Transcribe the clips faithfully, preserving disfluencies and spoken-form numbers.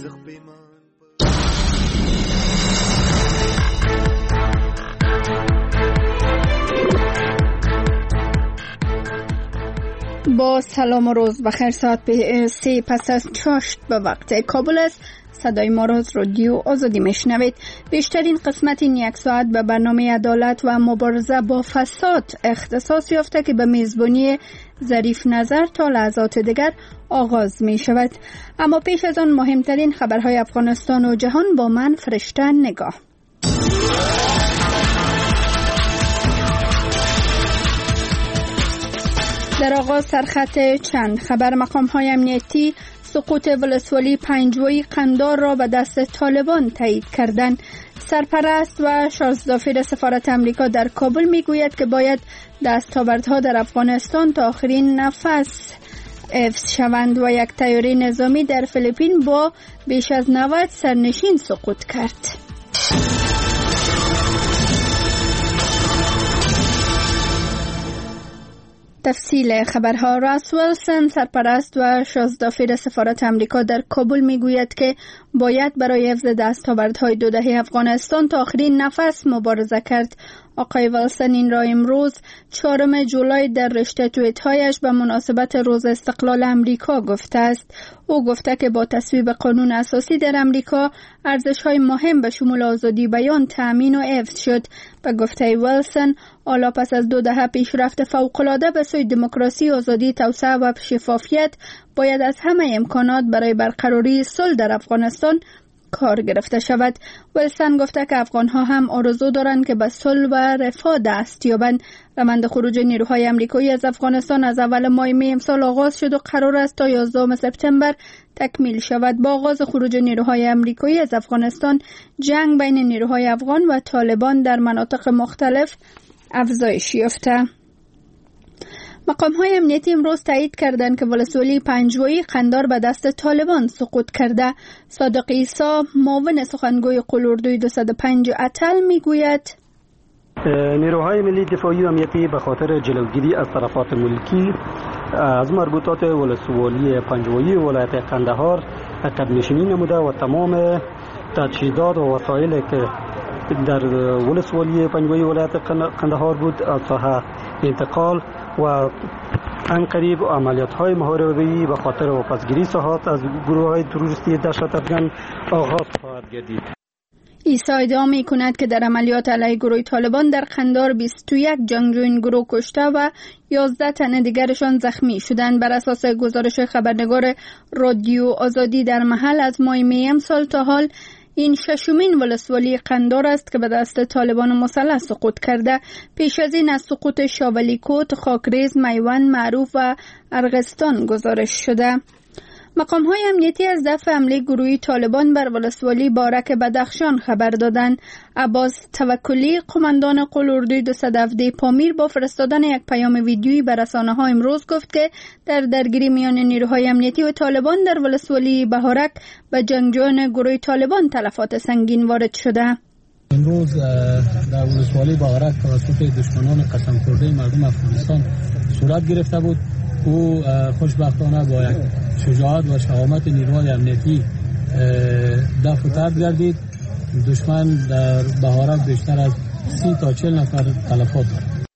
با سلام و روز بخیر. ساعت به سی پس از چاشت به وقت کابل است. صدای ما را از رادیو آزادی میشنوید. بیشترین قسمت این یک ساعت به برنامه عدالت و مبارزه با فساد اختصاص یافته که به میزبانی ظریف نظر تا لحظات دیگر آغاز می شود. اما پیش از آن مهمترین خبرهای افغانستان و جهان با من فرشته نگاه. در آغاز سرخط چند خبر. مقام های امنیتی سقوط ولسوالی پنجوی قندار را به دست طالبان تایید کردند. سرپرست و شازدافیر سفارت امریکا در کابل می گوید که باید دستاوردها در افغانستان تا آخرین نفس حفظ شوند و یک طیاره نظامی در فیلیپین با بیش از نود سرنشین سقوط کرد. تفصیل خبرها. راس ویلسون سرپرست و شازدافیر سفارت امریکا در کابل میگوید که باید برای حفظ دستاوردهای دو دهه افغانستان تا آخرین نفس مبارزه کرد. آقای ویلسون این را امروز چهارم جولای در رشته توییت‌هایش به مناسبت روز استقلال امریکا گفته است. او گفته که با تصویب قانون اساسی در امریکا ارزش‌های مهم به شمول آزادی بیان تأمین و حفظ شد. به گفته ویلسون، حالا پس از دو دهه پیشرفت فوق‌العاده به سوی دموکراسی، آزادی، توسعه و شفافیت، باید از همه امکانات برای برقراری صلح در افغانستان کار گرفته شود. ویلسون گفته که افغان‌ها هم آرزو دارند که به صلح و رفاه دست یابند. روند خروج نیروهای آمریکایی از افغانستان از اول ماه می امسال آغاز شد و قرار است تا یازدهم سپتامبر تکمیل شود. با آغاز خروج نیروهای آمریکایی از افغانستان، جنگ بین نیروهای افغان و طالبان در مناطق مختلف افزایش یافته. مقام‌های امنیتی امروز تایید کردند که ولسوالی پنجوی قندار به دست طالبان سقوط کرده. صادق عیسی، معاون سخنگوی قلوردوی دویست و پنج اتل میگوید نیروهای ملی دفاعی و امنیتی به خاطر جلوگیری از تلفات ملکی از مربوطات ولسوالی پنجوی ولایت قندهار عقب نشینی نموده و تمام تجهیزات و وسایلی که در ولسوالی پنجوی ولایت قندهار بود از ساحه انتقال و ان قریب عملیات‌های محاربه‌ای به خاطر واپسگیری ساحات از گروه‌های تروریستی دهشت افکن آغاز خواهد گردید. عیسی ادعا می‌کند که در عملیات علیه گروه طالبان در قندار بیست و یک جنگجو این گروه کشته و یازده تن دیگرشان زخمی شدند. بر اساس گزارش خبرنگار رادیو آزادی در محل، از ماه می امسال تا حال این ششمین ولسوالی قندار است که به دست طالبان مسلح سقوط کرده. پیش از این از سقوط شاولیکوت، خاکریز، میوند، معروف و ارغستان گزارش شده. مقام‌های امنیتی از دفع حمله گروهی طالبان بر ولسوالی بارک بدخشان خبر دادند. عباس توکلی، قماندان قلوردوی دویست و هفده پامیر، با فرستادن یک پیام ویدیویی به رسانه‌ها امروز گفت که در درگیری میان نیروهای امنیتی و طالبان در ولسوالی بهارک به جنگجویان گروه طالبان تلفات سنگین وارد شده. امروز در ولسوالی بهارک توسط دشمنان قسم خورده مردم افغانستان صورت گرفته بود. او خوشبختانه با یک شجاعت و شهامت نیروهای امنیتی دفع و طرد گردید. دشمن در بهارک بیشتر از سی تا چهل نفر تلفات دارد.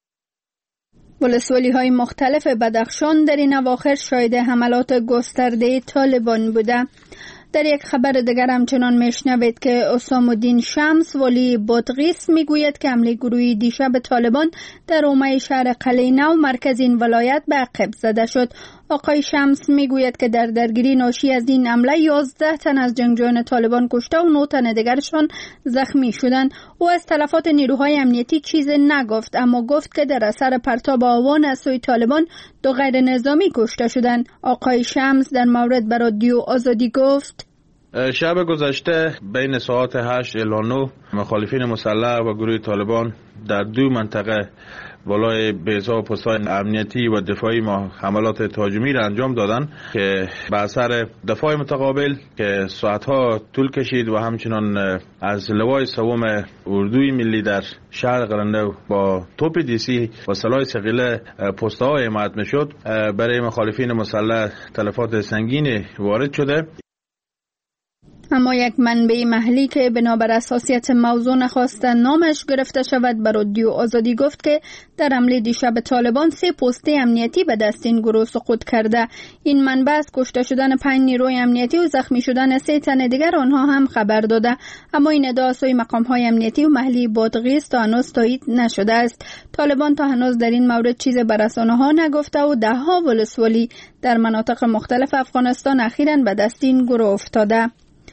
ولسوالی های مختلف بدخشان در این اواخر شاهد حملات گسترده طالبان بوده. در یک خبر دیگر همچنان میشنوید که اسام الدین شمس، ولی بادغیس، میگوید که حمله گروهی دیشب طالبان در حومه شهر قلعه نو مرکز این ولایت به عقب زده شد. آقای شمس میگوید که در درگیری ناشی از این حمله یازده تن از جنگجویان طالبان کشته و نه تن دیگرشان زخمی شدند. او از تلفات نیروهای امنیتی چیز نگفت، اما گفت که در اثر پرتاب آوان از سوی طالبان دو غیر نظامی کشته شدند. آقای شمس در مورد به رادیو آزادی گفت: شب گذشته بین ساعت هشت الی نه مخالفین مسلح و گروه طالبان در دو منطقه بالای بیضا و پست‌های امنیتی و دفاعی ما حملات تهاجمی را انجام دادند که به اثر دفاع متقابل که ساعتها طول کشید و همچنان از لوای سوم اردوی ملی در شهر قلندو با توپ دیسی و سلاح ثقیله پست‌ها حمایت می‌شد، برای مخالفین مسلح تلفات سنگین وارد شده. اما یک منبع محلی که بنابر اساسیت موضوع نخواست نامش گرفته شود به رادیو آزادی گفت که در حمله دیشب طالبان سه پست امنیتی به دست این گروه سقوط کرده. این منبع از کشته شدن پنج نیروی امنیتی و زخمی شدن سه تن دیگر آنها هم خبر داده، اما این ادعا سوی مقام‌های امنیتی و محلی بادغیس است تا هنوز تایید نشده است. طالبان تا هنوز در این مورد چیز به رسانه‌ها نگفته و ده‌ها ولسوالی در مناطق مختلف افغانستان اخیراً به دست این گروه افتاده.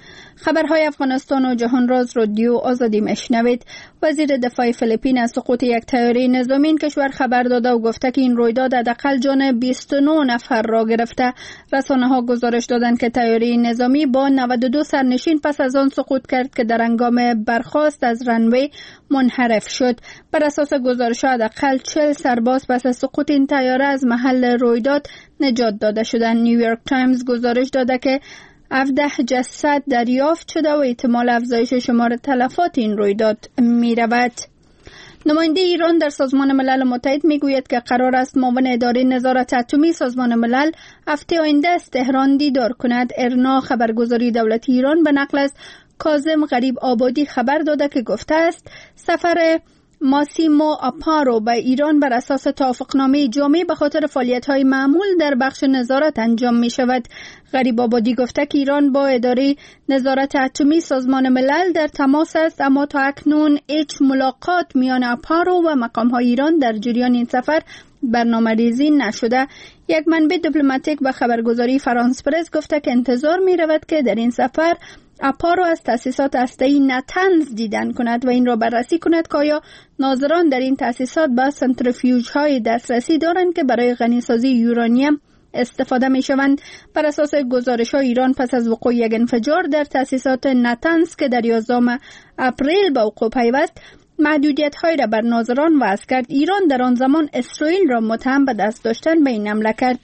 خبرهای افغانستان و جهان راز رادیو آزادی میشنوید. وزیر دفاع فیلیپین از سقوط یک طیاره نظامی این کشور خبر داده و گفته که این رویداد حداقل جان بیست و نه نفر را گرفته. رسانه‌ها گزارش دادند که طیاره نظامی با نود و دو سرنشین پس از آن سقوط کرد که در هنگام برخاست از رنوی منحرف شد. بر اساس گزارش‌ها حداقل چهل سرباز پس از سقوط این طیاره از محل رویداد نجات داده شدند. نیویورک تایمز گزارش داده که هفده جسد دریافت شده و احتمال افزایش شمار تلفات این رویداد می رود. نماینده ایران در سازمان ملل متحد می گوید که قرار است معاون اداره نظارت اتمی سازمان ملل هفته آینده از تهران دیدار کند. ارنا خبرگزاری دولتی ایران به نقل از کاظم غریب آبادی خبر داده که گفته است سفر ماسیمو آپارو به ایران بر اساس توافقنامه جامع به خاطر فعالیت‌های معمول در بخش نظارت انجام می شود. غریب آبادی گفته که ایران با اداره نظارت اتمی سازمان ملل در تماس است، اما تا اکنون هیچ ملاقات میان آپارو و مقام‌های ایران در جریان این سفر برنامه‌ریزی نشده. یک منبع دیپلماتیک به خبرگزاری فرانس پرس گفته که انتظار می رود که در این سفر آپارو از تأسیسات هسته‌ای نتنز دیدن کند و این را بررسی کند که آیا ناظران در این تأسیسات به سنتریفیوژهای دسترسی دارند که برای غنیسازی یورانیم استفاده می شوند. بر اساس گزارش های ایران پس از وقوع یک انفجار در تأسیسات نتنز که در یازدهم اپریل به وقوع پیوست، محدودیت های را بر ناظران وضع کرد. ایران در آن زمان اسرائیل را متهم به دست داشتن به این حمله کرد.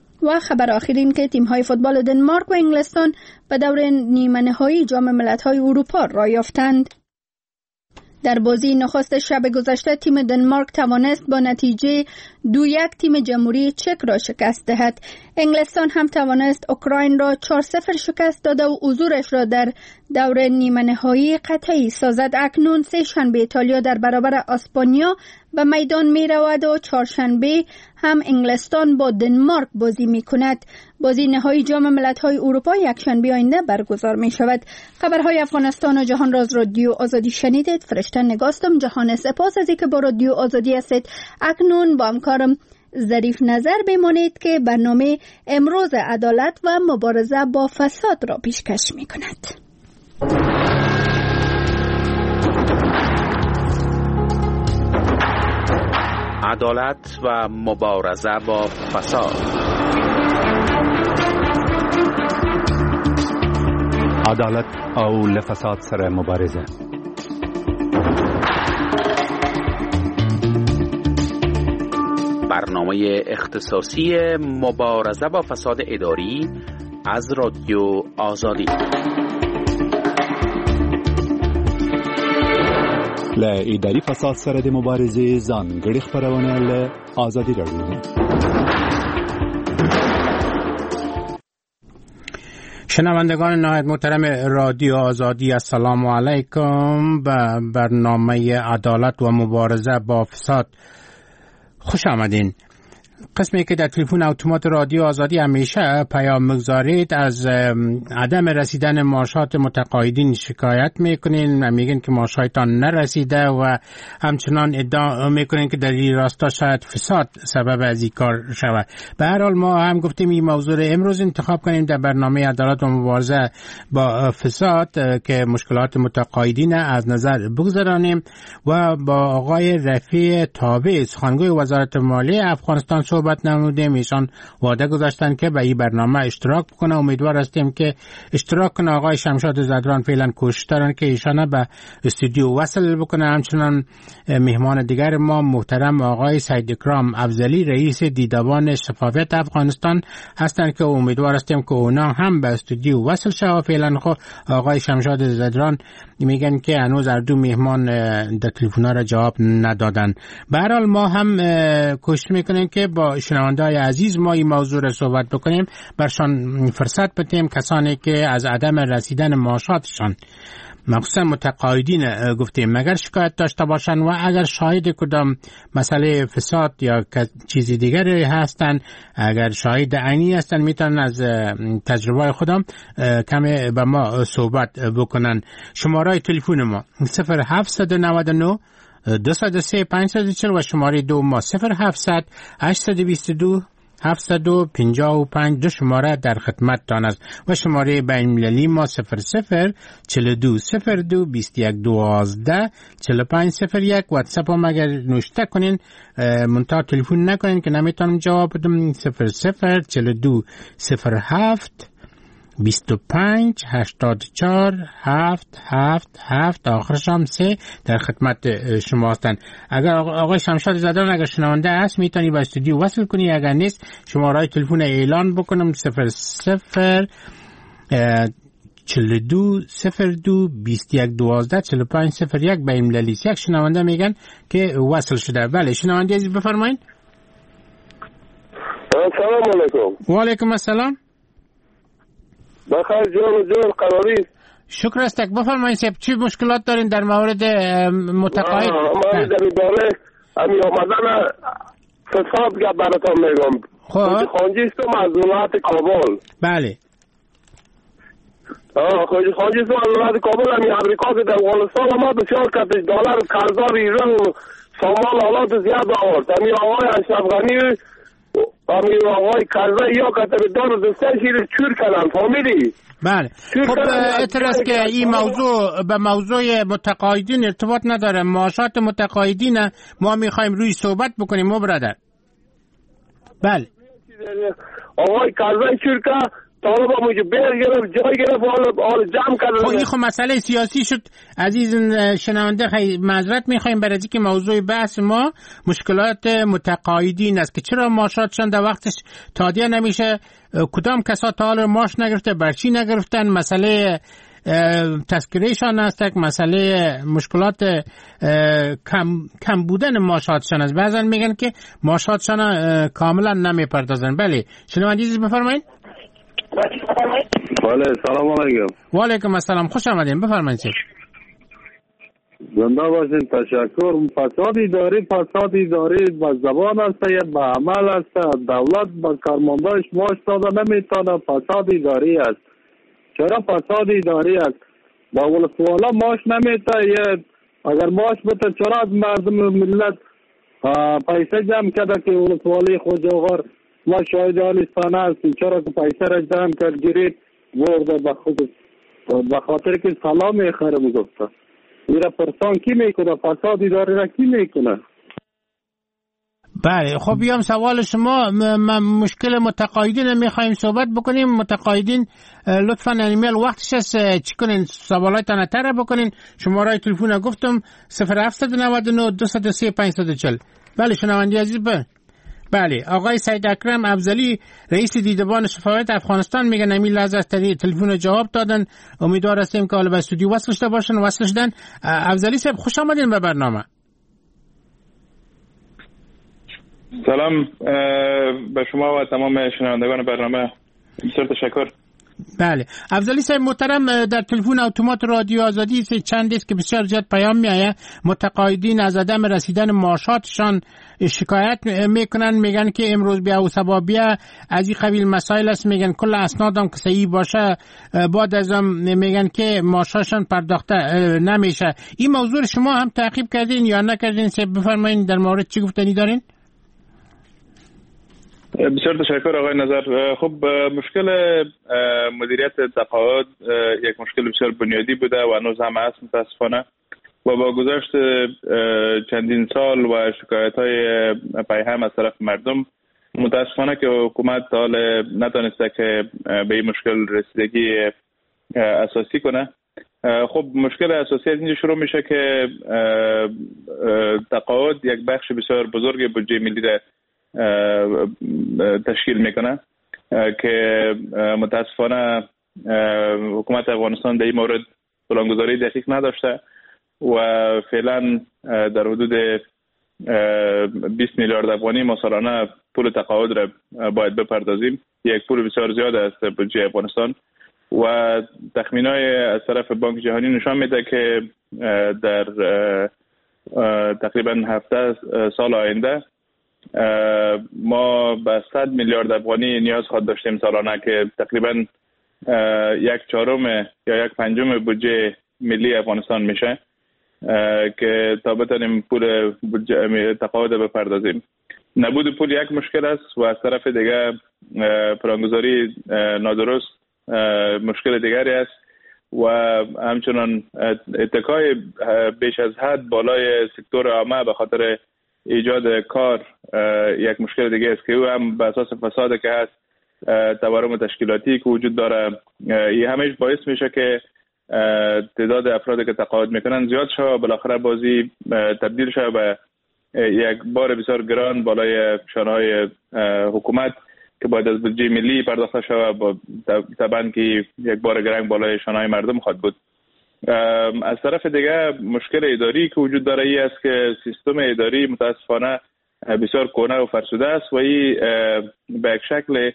و خبر آخرین که تیم های فوتبال دنمارک و انگلستان به دور نیمه نهایی جام ملت‌های اروپا را یافتند. در بازی نخست شب گذشته تیم دنمارک توانست با نتیجه دو یک تیم جمهوری چک را شکست دهد. انگلستان هم توانست اوکراین را چهار صفر شکست داده و حضورش را در دور نیمه نهایی قطعی سازد. اکنون سه شنبه ایتالیا در برابر اسپانیا به میدان می رود و چهارشنبه هم انگلستان با دنمارک بازی می کند. بازی نهایی جام ملت‌های اروپا یک شنبه آینده برگزار می شود. خبرهای افغانستان و جهان راز رادیو آزادی شنیدید. فرشته نگاستم. جهان سپاس از اینکه با رادیو آزادی هستید. اکنون با همکارم ظریف نظر بمانید که برنامه امروز عدالت و مبارزه با فساد را پیشکش می کند. عدالت و مبارزه با فساد. عدالت او لفساد سره مبارزه. برنامه اختصاصی مبارزه با فساد اداری از رادیو آزادی. ل اداري فساد سره د مبارزې ځانګړي خبرونه له آزادي راډیو. شنوندگان نهایت محترم رادیو آزادی، السلام علیکم. به برنامه عدالت و مبارزه با فساد خوش آمدین. قسمی که در تلفن اتومات رادیو آزادی همیشه پیام مگذارید از عدم رسیدن معاشات متقاعدین شکایت میکنین و میگین که معاشاتتان نرسیده و همچنان ادعا میکنین که در این راستا شاید فساد سبب از این کار شود. به هر حال ما هم گفتیم این موضوع امروز انتخاب کنیم در برنامه عدالت و مبارزه با فساد که مشکلات متقاعدین از نظر بگذارانیم و با آقای رفیع تابع سخنگوی وزارت مالیه افغانستان صحبت نمودیم. ایشان وعده گذاشتن که به این برنامه اشتراک بکنه. امیدوار هستیم که اشتراک کنه. آقای شمشاد زدران فعلا کوشش دارن که ایشان به استودیو وصل بکنه. همچنان مهمان دیگر ما محترم آقای سید اکرام افضلی رئیس دیدبان شفافیت افغانستان هستند که امیدوار هستیم که اونا هم به استودیو وصل شه. فعلا خو آقای شمشاد زدران میگن که هنوز هر دو میهمان در تلفن‌ها را جواب ندادن. به هر حال ما هم کوشش میکنیم که با شنونده‌های عزیز ما این موضوع را صحبت بکنیم، برشان فرصت بدیم کسانی که از عدم رسیدن معاشاتشان مخصوصا متقاعدین گفتیم اگر شکایت داشته باشن و اگر شاهد کدام مسئله فساد یا چیزی دیگری هستن، اگر شاهد عینی هستن میتونن از تجربه خودم کمی به ما صحبت بکنن. شماره تلفن ما صفر هفت نه نه دو صفر سه پنج صفر چهل و شماره دو ما صفر هفتصد هشتصد و بیست و دو هفتصد و پنجاه و پنج. دو شماره در خدمت تان است و شماره بین المللی ما صفر صفر چهل و دو صفر دو بیست و یک دوازده چهل و پنج صفر یک. واتساپ هم اگر نوشته کنین منتها تلفن نکنین که نمیتونم جواب بدم. صفر صفر چهل و دو صفر هفت بیست و پنج هشتاد و چهار هفت هفت هفت آخرش هم سه در خدمت شما هستن. اگر آقای شمشاد زادران اگر شنونده هست میتونی با استودیو وصل کنی، اگر نیست شماره تلفن اعلان بکنم صفر صفر چهل و دو صفر دو بیست و یک دوازده چهل و پنج صفر یک به این لیست. یک شنونده میگن که وصل شده. بله شنونده عزیز بفرمایید. سلام علیکم. و علیکم السلام. بخیر جان جان قراری. شکر است. بفرمایید سب چی مشکلات دارین در مورد متقاعد؟ ما در اداره امی آمدن فساد که براتون میگم. خب خانجیستم از ولایت کابل. بله. آه خانجیستم از ولایت کابل. امی امریکا که در افغانستان ما بسیار کتش دلار قرضدار ایران سامان حالات زیاد آورد. امی آقای اشرف غنی امی آقای کرزی یا کتبدار دسته شیر چور کردن فامیلی. بله خب اعتراض که این موضوع به موضوع متقاعدین ارتباط نداره. معاشات متقاعدین ما میخوایم روی صحبت بکنیم ما برادر. بله آقای کرزی چور که طالب ها موجود بیر گرفت جای گرفت حال جمع کردن. خب این خب مسئله سیاسی شد عزیز شنونده. خیلی معذرت میخوایم برای که موضوع بحث ما مشکلات متقاعدین است که چرا معاشاتشان در وقتش تادیه نمیشه، کدام کسا تا حال معاش نگرفته، برچی نگرفتن، مسئله تذکرهشان است، مسئله مشکلات کم کم بودن معاشاتشان است. بعضن میگن که معاشاتشان کاملا نمیپردازن. بله شنونده عزیز بفرمایید. بله سلام علیکم. و علیکم السلام. خوش آمدین. بفرمایید. زنده باشین. تشکر. فساد اداری فساد اداری با زبان است یا با عمل است. دولت با کارمندانش معاش داده نمیتونه. فساد اداری است. چرا فساد اداری است؟ با ولسوالا معاش نمیته. یا اگر معاش بده چرا از مردم ملت پیسه جمع کرده که ولسوالی خوجاغار ما شاهد آنستانه هستیم. چرا که پیسه را جمع کرد گرید ورده به خود به خاطر که سلام میخره میگفته. میره پرسان کی میکنه؟ فساد اداری را کی میکنه؟ بله خب بیام سوال شما. م- مشکل متقاعدین میخوایم صحبت بکنیم. متقاعدین لطفا ایمیل وقتش است چی کنین سوالاتتان تر بکنین. شماره تلفن گفتم صفر هفت نه نه دو صفر سه پنج صفر چهل. بله شنوندی عزیز ب بله آقای سید اکرم افضلی رئیس دیدبان شفافیت افغانستان میگن امیل لحظه از طریق تلفن جواب دادن. امیدوار هستیم که حالا به استودیو وصل شده باشن. وصل شدن. افضلی صاحب خوش آمدین به برنامه. سلام به شما و تمام شنوندگان برنامه. بسیار تشکر. بله افضلی صاحب محترم در تلفن اتومات رادیو آزادی چند است که بسیار زیاد پیام میآید. متقاعدین از عدم رسیدن معاشاتشان شکایت میکنن، میگن که امروز بیا و سبا بیا از این قبیل مسائل است. میگن کل اسنادم که صحیح باشه بعد از هم میگن که معاششان پرداخته نمیشه. این موضوع شما هم تعقیب کردین یا نکردین؟ سه بفرمایید در مورد چی گفتنی دارین؟ بسیار تشکر آقای نظر. خب مشکل مدیریت تقاعد یک مشکل بسیار بنیادی بوده و هنوز هم هست متاسفانه و با گذشت چندین سال و شکایت‌های پیهم از طرف مردم متاسفانه که حکومت تا حال نتونسته که به این مشکل رسیدگی اساسی کنه. خب مشکل اساسی از اینجا شروع میشه که تقاعد یک بخش بسیار بزرگ بودجه ملی را تشکیل میکنه که متاسفانه حکومت افغانستان در این مورد پلانگذاری دقیق نداشته و فعلا در حدود بیست میلیارد افغانی ما سالانه پول تقاعد را باید بپردازیم. یک پول بسیار زیاد است بودجه افغانستان و تخمینای از طرف بانک جهانی نشان میده که در تقریبا هفده سال آینده ما به صد میلیارد افغانی نیاز خواهد داشتیم سالانه که تقریبا یک چهارم یا یک پنجم بودجه ملی افغانستان میشه که تا بتونیم پول تقاعد بپردازیم. نبود پول یک مشکل است و از طرف دیگه پلانگذاری نادرست مشکل دیگری است و همچنان اتکای بیش از حد بالای سکتور عامه به خاطر ایجاد کار یک مشکل دیگه است که او هم به اساس فساد که هست، تورم تشکیلاتی که وجود داره، این همش باعث میشه که تعداد افرادی که تقاعد میکنن زیاد شد و بالاخره بازی تبدیل شد به یک بار بسیار گران بالای شانه‌های حکومت که باید از بودجه ملی پرداخته شود با طبعا که یک بار گران بالای شانه‌های مردم خواهد بود. از طرف دیگه مشکل اداری که وجود داره ای است که سیستم اداری متاسفانه بسیار کهنه و فرسوده است و این به یک شکل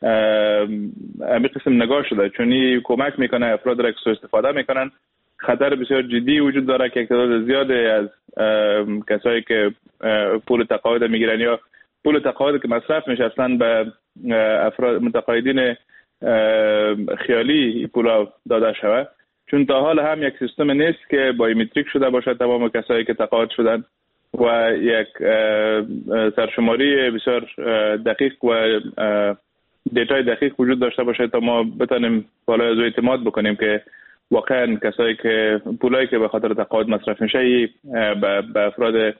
همین قسم نگاه شده چون این کمک میکنه افراد را که سوء استفاده میکنن. خطر بسیار جدی وجود داره که تعداد زیادی از کسایی که پول تقاعد میگیرن یا پول تقاعد که مصرف میشه اصلا به افراد متقاعدین خیالی پولا داده شود، چون تا حال هم یک سیستم نیست که بایومتریک شده باشه تمام کسایی که تقاعد شدن و یک سرشماری بسیار دقیق و دیتای دقیق وجود داشته باشه تا ما بتونیم بالای از اعتماد بکنیم که واقعا کسایی که پولایی که به خاطر تقاعد مصرف میشه به افراد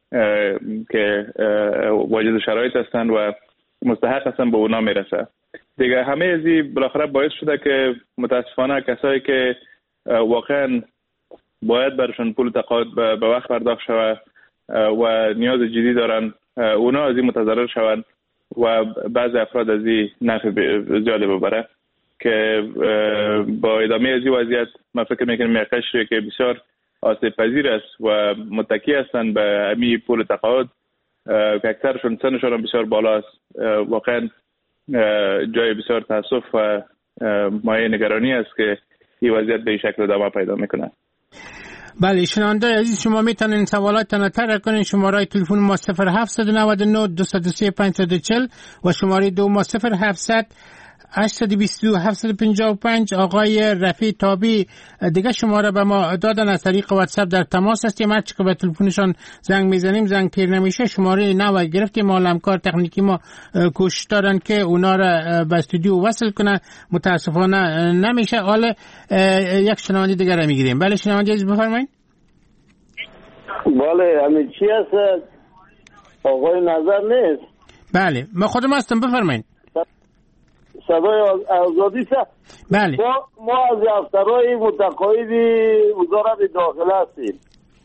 که واجد شرایط هستند و مستحق هستند به اونا میرسه. دیگه همه ازی بالاخره باعث شده که متاسفانه کسایی که واقعا باید برشون پول تقاعد به وقت پرداخت شود و نیاز جدی دارن اونا از این متضرر شوند و بعضی افراد از این نفع زیاده ببره که با ادامه از این وضعیت من فکر میکنم یک قشری که بسیار آسیب پذیر است و متکی هستند به همین پول تقاعد که اکثرشون سنشون هم بسیار بالا است، واقعا جای بسیار تاسف و مایه نگرانی است که این وضعیت به این شکل ادامه پیدا میکنه. بله شنونده عزیز، شما میتونین سوالاتتان رو طرح کنین. شماره تلفن ما صفر هفت نه نه دو صفر سه پنج صفر چهل و شماره دو ما صفر هفتصد هشت دو دو هفتصد و پنجاه و پنج. آقای رفیع تابی دیگه شماره به ما دادن از طریق واتساپ در تماس هستیم. هرچی که به تلفنشان زنگ میزنیم زنگ تیر نمیشه. شماره نو گرفتیم، همکار تکنیکی ما کوشش دارن که اونا را به استودیو وصل کنه، متاسفانه نمیشه. حالا یک شنونده دیگه را میگیریم. بله شنونده عزیز بفرمایید. بله همین چی هست؟ آقای نظر نیست؟ بله ما خودم هستم، بفرمایید. صدای آزادی سه؟ بله ما, ما از دفترهای متقاعد وزارت داخله هستیم.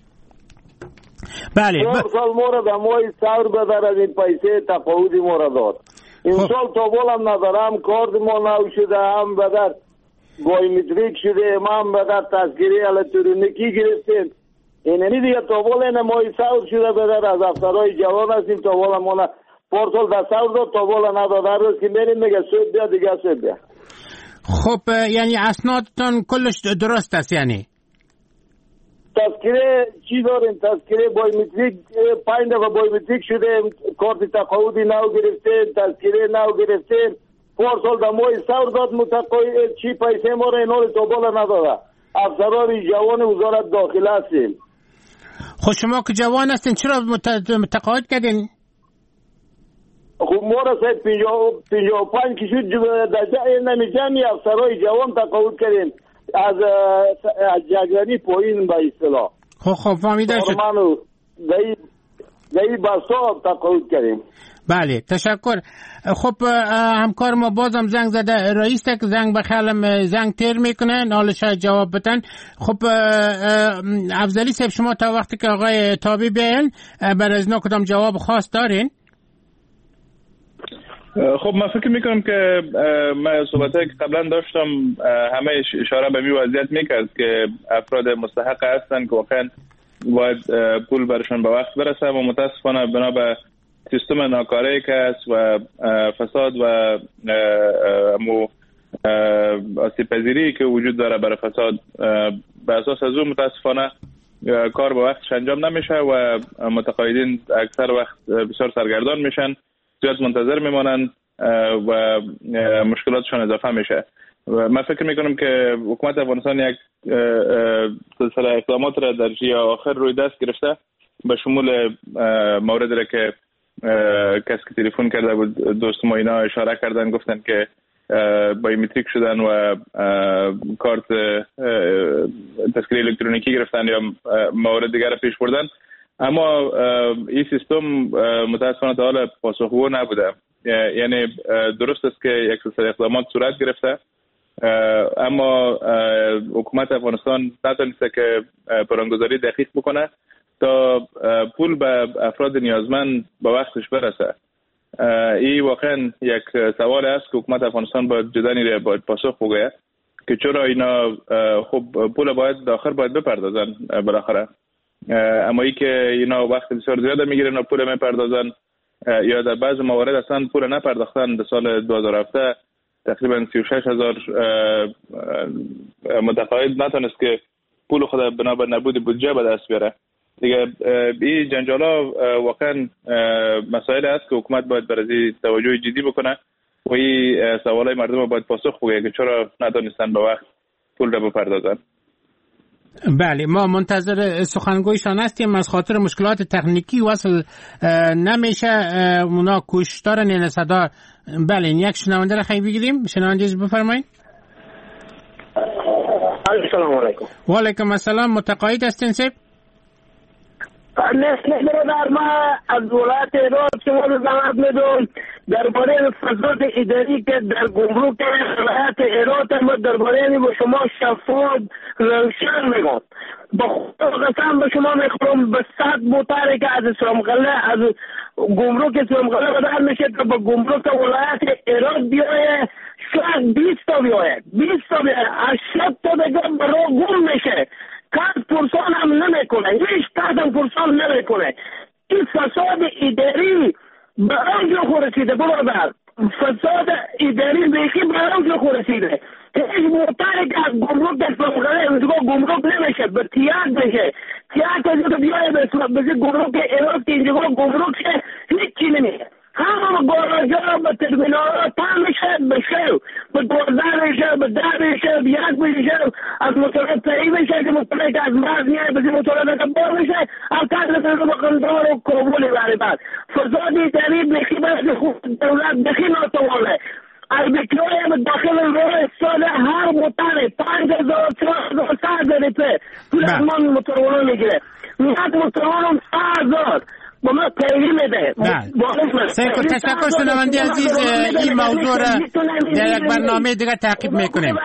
بله چهار ب... سال ما را به مای سور بدر از این پیسه تقاعدی ما را داد. این خب. سال تا بالم ندارم، کارد ما نو شده، هم بدر بایومتریک شده، هم بدر تذکره الکترونیکی گرفتیم. اینمی دیگه تا بال این مای سور شده بدر از دفترهای جوان هستیم. تا بال ما پورتال در سور داد تا بالا نداد. هر روز که میریم میگه سود بیا دیگه سود بیا. خب یعنی اسنادتان کلش درست است؟ یعنی تذکره چی داریم؟ تذکره بایومتریک پنج دفعه بایومتریک شده، کارت تقاعدی نو گرفتیم، تذکره نو گرفتیم. پورتال در مای سور داد متقاعد چی پیسه ما را اینال تا بالا نداده. افسران جوان وزارت داخله هستیم. خب شما که جوان هستین چرا متقاعد کردین؟ خب ما را ساید پینجا و پنج کشید در نمی جمعی افسرهای جوان تقاعد کردیم از جگرانی پایین به اصطلاح. خب خب فهمیده شد. دهی بسا تقاعد کردیم. بله تشکر. خب همکار ما بازم زنگ زده، رئیس تک زنگ بخیالم زنگ تیر میکنن، حالا شاید جواب بدن. خب افضلی صاحب شما تا وقتی که آقای تابی بیان بر از کدام جواب خاص دارین؟ خب من فکر میکنم که من صحبتایی که قبلا داشتم همه اشاره به این وضعیت میکرد که افراد مستحق هستن که واقعا باید پول برشان به وقت برسه و متاسفانه بنا به سیستم ناکاری که است و فساد و مو آسیب پذیری که وجود داره برای فساد، به اساس از اون متاسفانه کار به وقتش انجام نمیشه و متقاعدین اکثر وقت بسیار سرگردان میشن، زیاد منتظر میمانند و مشکلاتشون اضافه میشه. و من فکر میکنم که حکومت افغانستان یک سلسله اقدامات را در جای آخر روی دست گرفته، به شمول موردی را که کسی که تلفن کرده بود دوست ما اینا اشاره کردن، گفتن که بایومتریک شدن و کارت تذکره الکترونیکی گرفتن یا موارد دیگر را پیش بردن، اما این سیستم متاسفانه تا حال پاسخگو نبوده. یعنی درست است که یک سلسله اقدامات صورت گرفته، اما حکومت افغانستان نتونسته که پلانگذاری دقیق بکنه تا پول به افراد نیازمند به وقتش برسه. این واقعا یک سوال است که حکومت افغانستان باید جدانی باید پاسخ بگوید که چرا اینا خب پول باید داخل باید بپردازن بالاخره، اما ای که اینا وقت بسیار زیاده میگیرن و پول میپردازن یا در بعض موارد اصلا پول نپرداختن. در سال دو هزار و هفت تقریبا سی و شش هزار متقاعد نتونست که پول خود بنا به نبود بودجه به دست بیاره. دیگه این جنجالا واقعا مسائل است که حکومت باید برای توجه جدی بکنه و این سوالای مردم باید پاسخ بگه که چرا ندانستن به وقت پول را بپردازن. بله، ما منتظر سخنگویشان هستیم. از خاطر مشکلات تکنیکی وصل نمیشه، اونا کشتار نیل صدا. بله، یک شنونده را خیلی بگیریم. شنونده بفرمایید. السلام علیکم. و علیکم السلام. متقاعد هستین سیب؟ نه نه برادر، ما از ولایت ایران شما رو زحمت میدم درباره فساد اداری که در گمرک ولایت ایران ما درباره با شما شفاف روشن میگم. با خدا قسم به شما میخورم به صد موتری که از اسلامقله از گمرک اسلامقله بدل میشه تا به گمرک ولایت ایران بیایه، شاید بیست تا بیایه بیست تا بیایه از شب تا دیگه برای گم میشه. کارت پرسان هم نمیکنه، هیچ کارت هم پرسان نمیکنه. این فساد اداری به اوج خورسیده برادر، فساد اداری بیخی به اوج خورسیده. هیچ موتری که از گمرک در فمقله اینجا گمرک نمیشه، به تیاد میشه. تیاد اینجا بیایه به گمرک ایران که اینجا گمرک شه هیچی نمیشه. همه گاراجا به ترمینال تا میشه بشه به دوزده میشه به ده میشه به یک میشه از موتورات تایی میشه که موتورات از مرز میشه به موتورات که بار میشه از کار نتونه با کنترل و کابولی باری بعد فسادی تری بخی برد دولت بخی ناتواله از بکرای به داخل روی سال هر موتر پانچ هزار چهار هزار سه هزار روپیه پول از من موتورولو میگیره میاد موتورولو سه هزار با ما پیری میده. سیکو تشکر شنونده عزیز، این موضوع را در یک برنامه دیگه تعقیب میکنیم.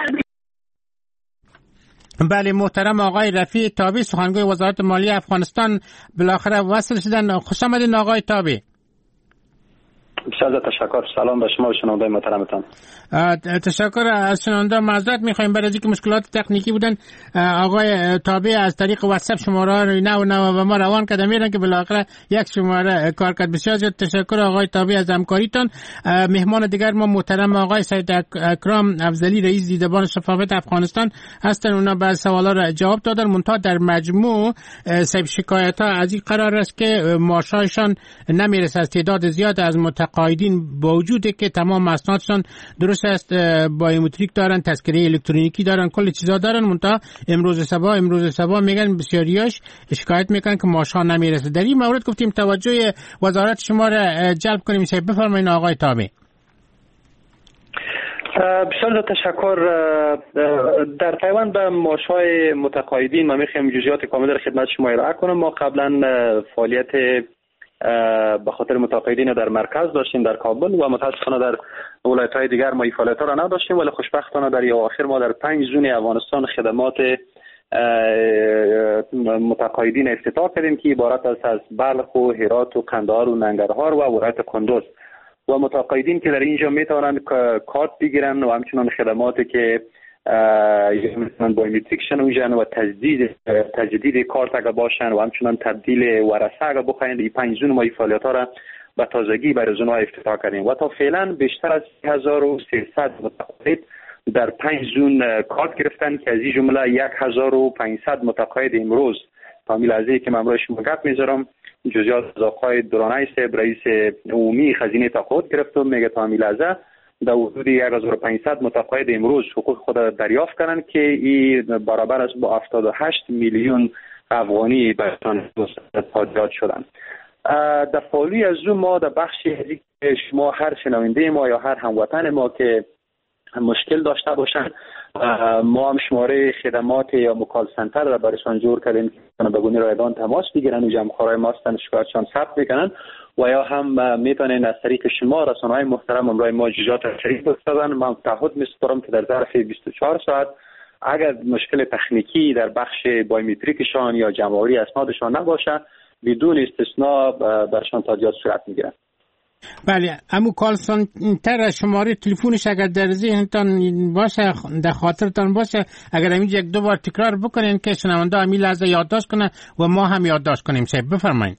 بله، محترم آقای رفیع تابی سخنگوی وزارت مالیه افغانستان بالاخره وصل شدن. خوش آمدین آقای تابی. بسیار تشکر. سلام به شما و شنونده محترمتان. تشکر از شنونده. معذرت میخوایم برای اینکه مشکلات تکنیکی بودن. آقای تابع از طریق واتساپ شماره رو نه و نه و ما روان کرده میرن که بالاخره یک شماره کار کرد. بسیار زیاد تشکر آقای تابع از همکاریتان. مهمان دیگر ما محترم آقای سید اکرام افضلی رئیس دیدبان شفافیت افغانستان هستن. اونا به سوالا را جواب دادن. منتها در مجموع سب شکایت ها از این قرار است که معاششان نمیرسه از تعداد زیاد از متقاعدین، با وجودی که تمام اسنادشان درست است، بایومتریک دارن، تذکره الکترونیکی دارن، کل چیزا دارن، منتها امروز صبح امروز صبح میگن بسیاریاش شکایت میکنن که معاشها نمیرسه. در این مورد گفتیم توجه وزارت شما را جلب کنیم. میشه بفرمایید آقای تابع. بسیار تشکر. در پیوند به معاشهای متقاعدین ما میخوایم جزئیات کامل را خدمت شما ارائه کنم. ما قبلا فعالیت به خاطر متقاعدین در مرکز داشتیم در کابل و متاسفانه در ولایت‌های دیگر ما این فعالیت‌ها را نداشتیم، ولی خوشبختانه در اواخر ما در پنج زون افغانستان خدمات متقاعدین افتتاح کردیم که عبارت است از بلخ و هرات و قندهار و ننگرهار و ولایت کندوز. و متقاعدین که در اینجا میتونن کارت بگیرن و همچنان خدماتی که مثلا بایومتریکشن اونجا و تجدید تجدید کارت اگه باشن و همچنان تبدیل ورثه اگه بخواین این پنج زون ما این فعالیت ها را به تازگی برای زونها افتتاح کردیم و تا فعلا بیشتر از هزار و سیصد متقاعد در پنج زون کارت گرفتن که از این جمله یک هزار و پانصد متقاعد امروز تامیل ازی که من برای شما گپ میذارم جزئیات از آقای درانای صاحب رئیس عمومی خزینه تقاعد گرفتم میگه تامیل ازه در حدود یک هزار و پانصد متقاعد امروز حقوق خود دریافت کردن که این برابر است با هفتاد و هشت میلیون افغانی برشان تادیات شدن. در فعالی از اون ما در بخشی که شما هر شنونده ما یا هر هموطن ما که مشکل داشته باشن ما هم شماره خدمات یا مکال سنتر را برشان جور کردیم که به گونه رایگان تماس بگیرن و جمعخوارای ما هستن شکایتشان ثبت میکنن و یا هم میتونن از طریق شما رسانه‌های محترم امرای ما جزئیات شریک بسازن. من تعهد میسپارم که در ظرف بیست و چهار ساعت اگر مشکل تکنیکی در بخش بایومتریکشان یا جمع‌آوری اسنادشان نباشه بدون استثناء برشان تادیات صورت میگیرن. بله، امو کالسون تر شماره تلفنش اگر در ذهنتان باشه در خاطرتان باشه اگر همین یک دو بار تکرار بکنین که شنونده همین لحظه یادداشت کنه و ما هم یادداشت کنیم. شب بفرمایید.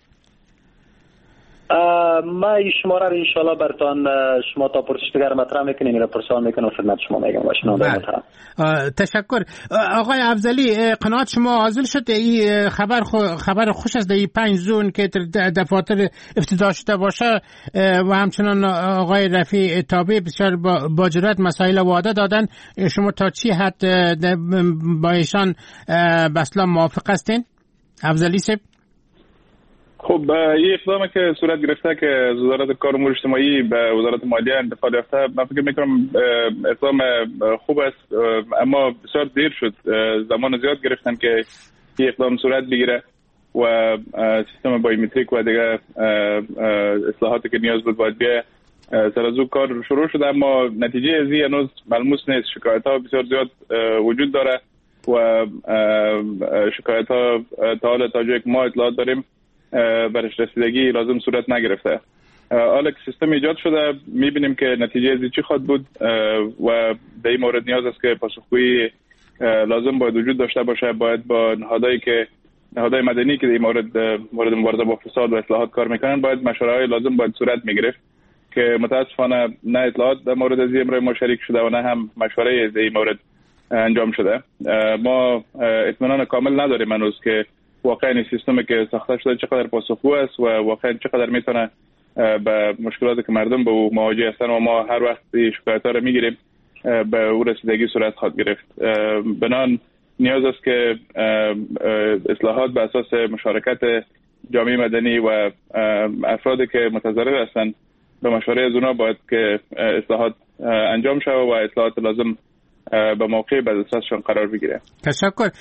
ما این شماره رو انشالله براتون شما تا پرسش دیگر مطرح میکنیم میره پرسان میکنم خدمت شما میگم باشین. تشکر. آقای افضلی، قناعت شما حاصل شد این خبر خو خبر خوش است در این پنج زون که دفاتر افتتاح شده باشه و همچنان آقای رفیع تابع بسیار با جرأت مسائل وعده دادن. شما تا چی حد با ایشان بسلا موافق هستین افضلی صاحب؟ خب این اقدامی که صورت گرفته که وزارت کار و امور اجتماعی به وزارت مالیه انتقال یافته من فکر میکنم اقدام خوب است، اما بسیار دیر شد. زمان زیاد گرفتن که این اقدام صورت بگیره و سیستم بایومتریک و دیگه اصلاحاتی که نیاز بود باید بیه سر از او کار شروع شده، اما نتیجه از این هنوز ملموس نیست. شکایت ها بسیار زیاد وجود داره و شکایت ها تا حالا تا جایی که ما اطلاعات داریم برش رسیدگی لازم صورت نگرفته. حالا که سیستم ایجاد شده میبینیم که نتیجه ازی چی خواهد بود و به این مورد نیاز است که پاسخگویی لازم باید وجود داشته باشه. باید با نهادهایی که نهادهای مدنی که این مورد مورد مبارزه با فساد و اصلاحات کار میکنن باید مشوره‌های لازم باید صورت میگرفت که متاسفانه نه اطلاعات در مورد از این ما شریک شده و نه هم مشوره از این مورد انجام شده. ما اطمینان کامل نداریم هنوز که واقعا این سیستمی که ساخته شده چقدر پاسخگو است و واقعا چقدر میتونه به مشکلاتی که مردم به او مواجه هستن و ما هر وقت شکایت‌ها رو میگیریم به او رسیدگی صورت خواهد گرفت. بنان نیاز است که اصلاحات به اساس مشارکت جامعه مدنی و افرادی که متضرر هستند به مشوره از اونا باید که اصلاحات انجام شود و اصلاحات لازم به موقع به اساسشون قرار بگیره. تشکر.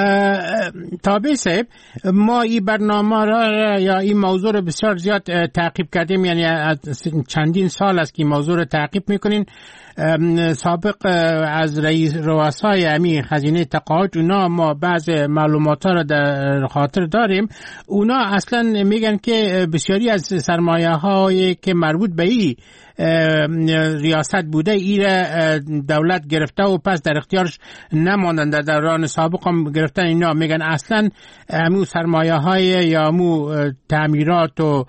تابع صاحب، ما این برنامه را یا این موضوع رو بسیار زیاد تعقیب کردیم، یعنی از چندین سال است که این موضوع رو تعقیب میکنین. سابق از رئیس رؤسای امی خزینه تقاعد اونا ما بعض معلومات ها رو در خاطر داریم. اونا اصلا میگن که بسیاری از سرمایه هایی که مربوط به این ریاست بوده ایره دولت گرفته و پس در اختیارش نماندن. در دوران سابق هم گرفتن. اینا میگن اصلا همون سرمایه های یا همون تعمیرات و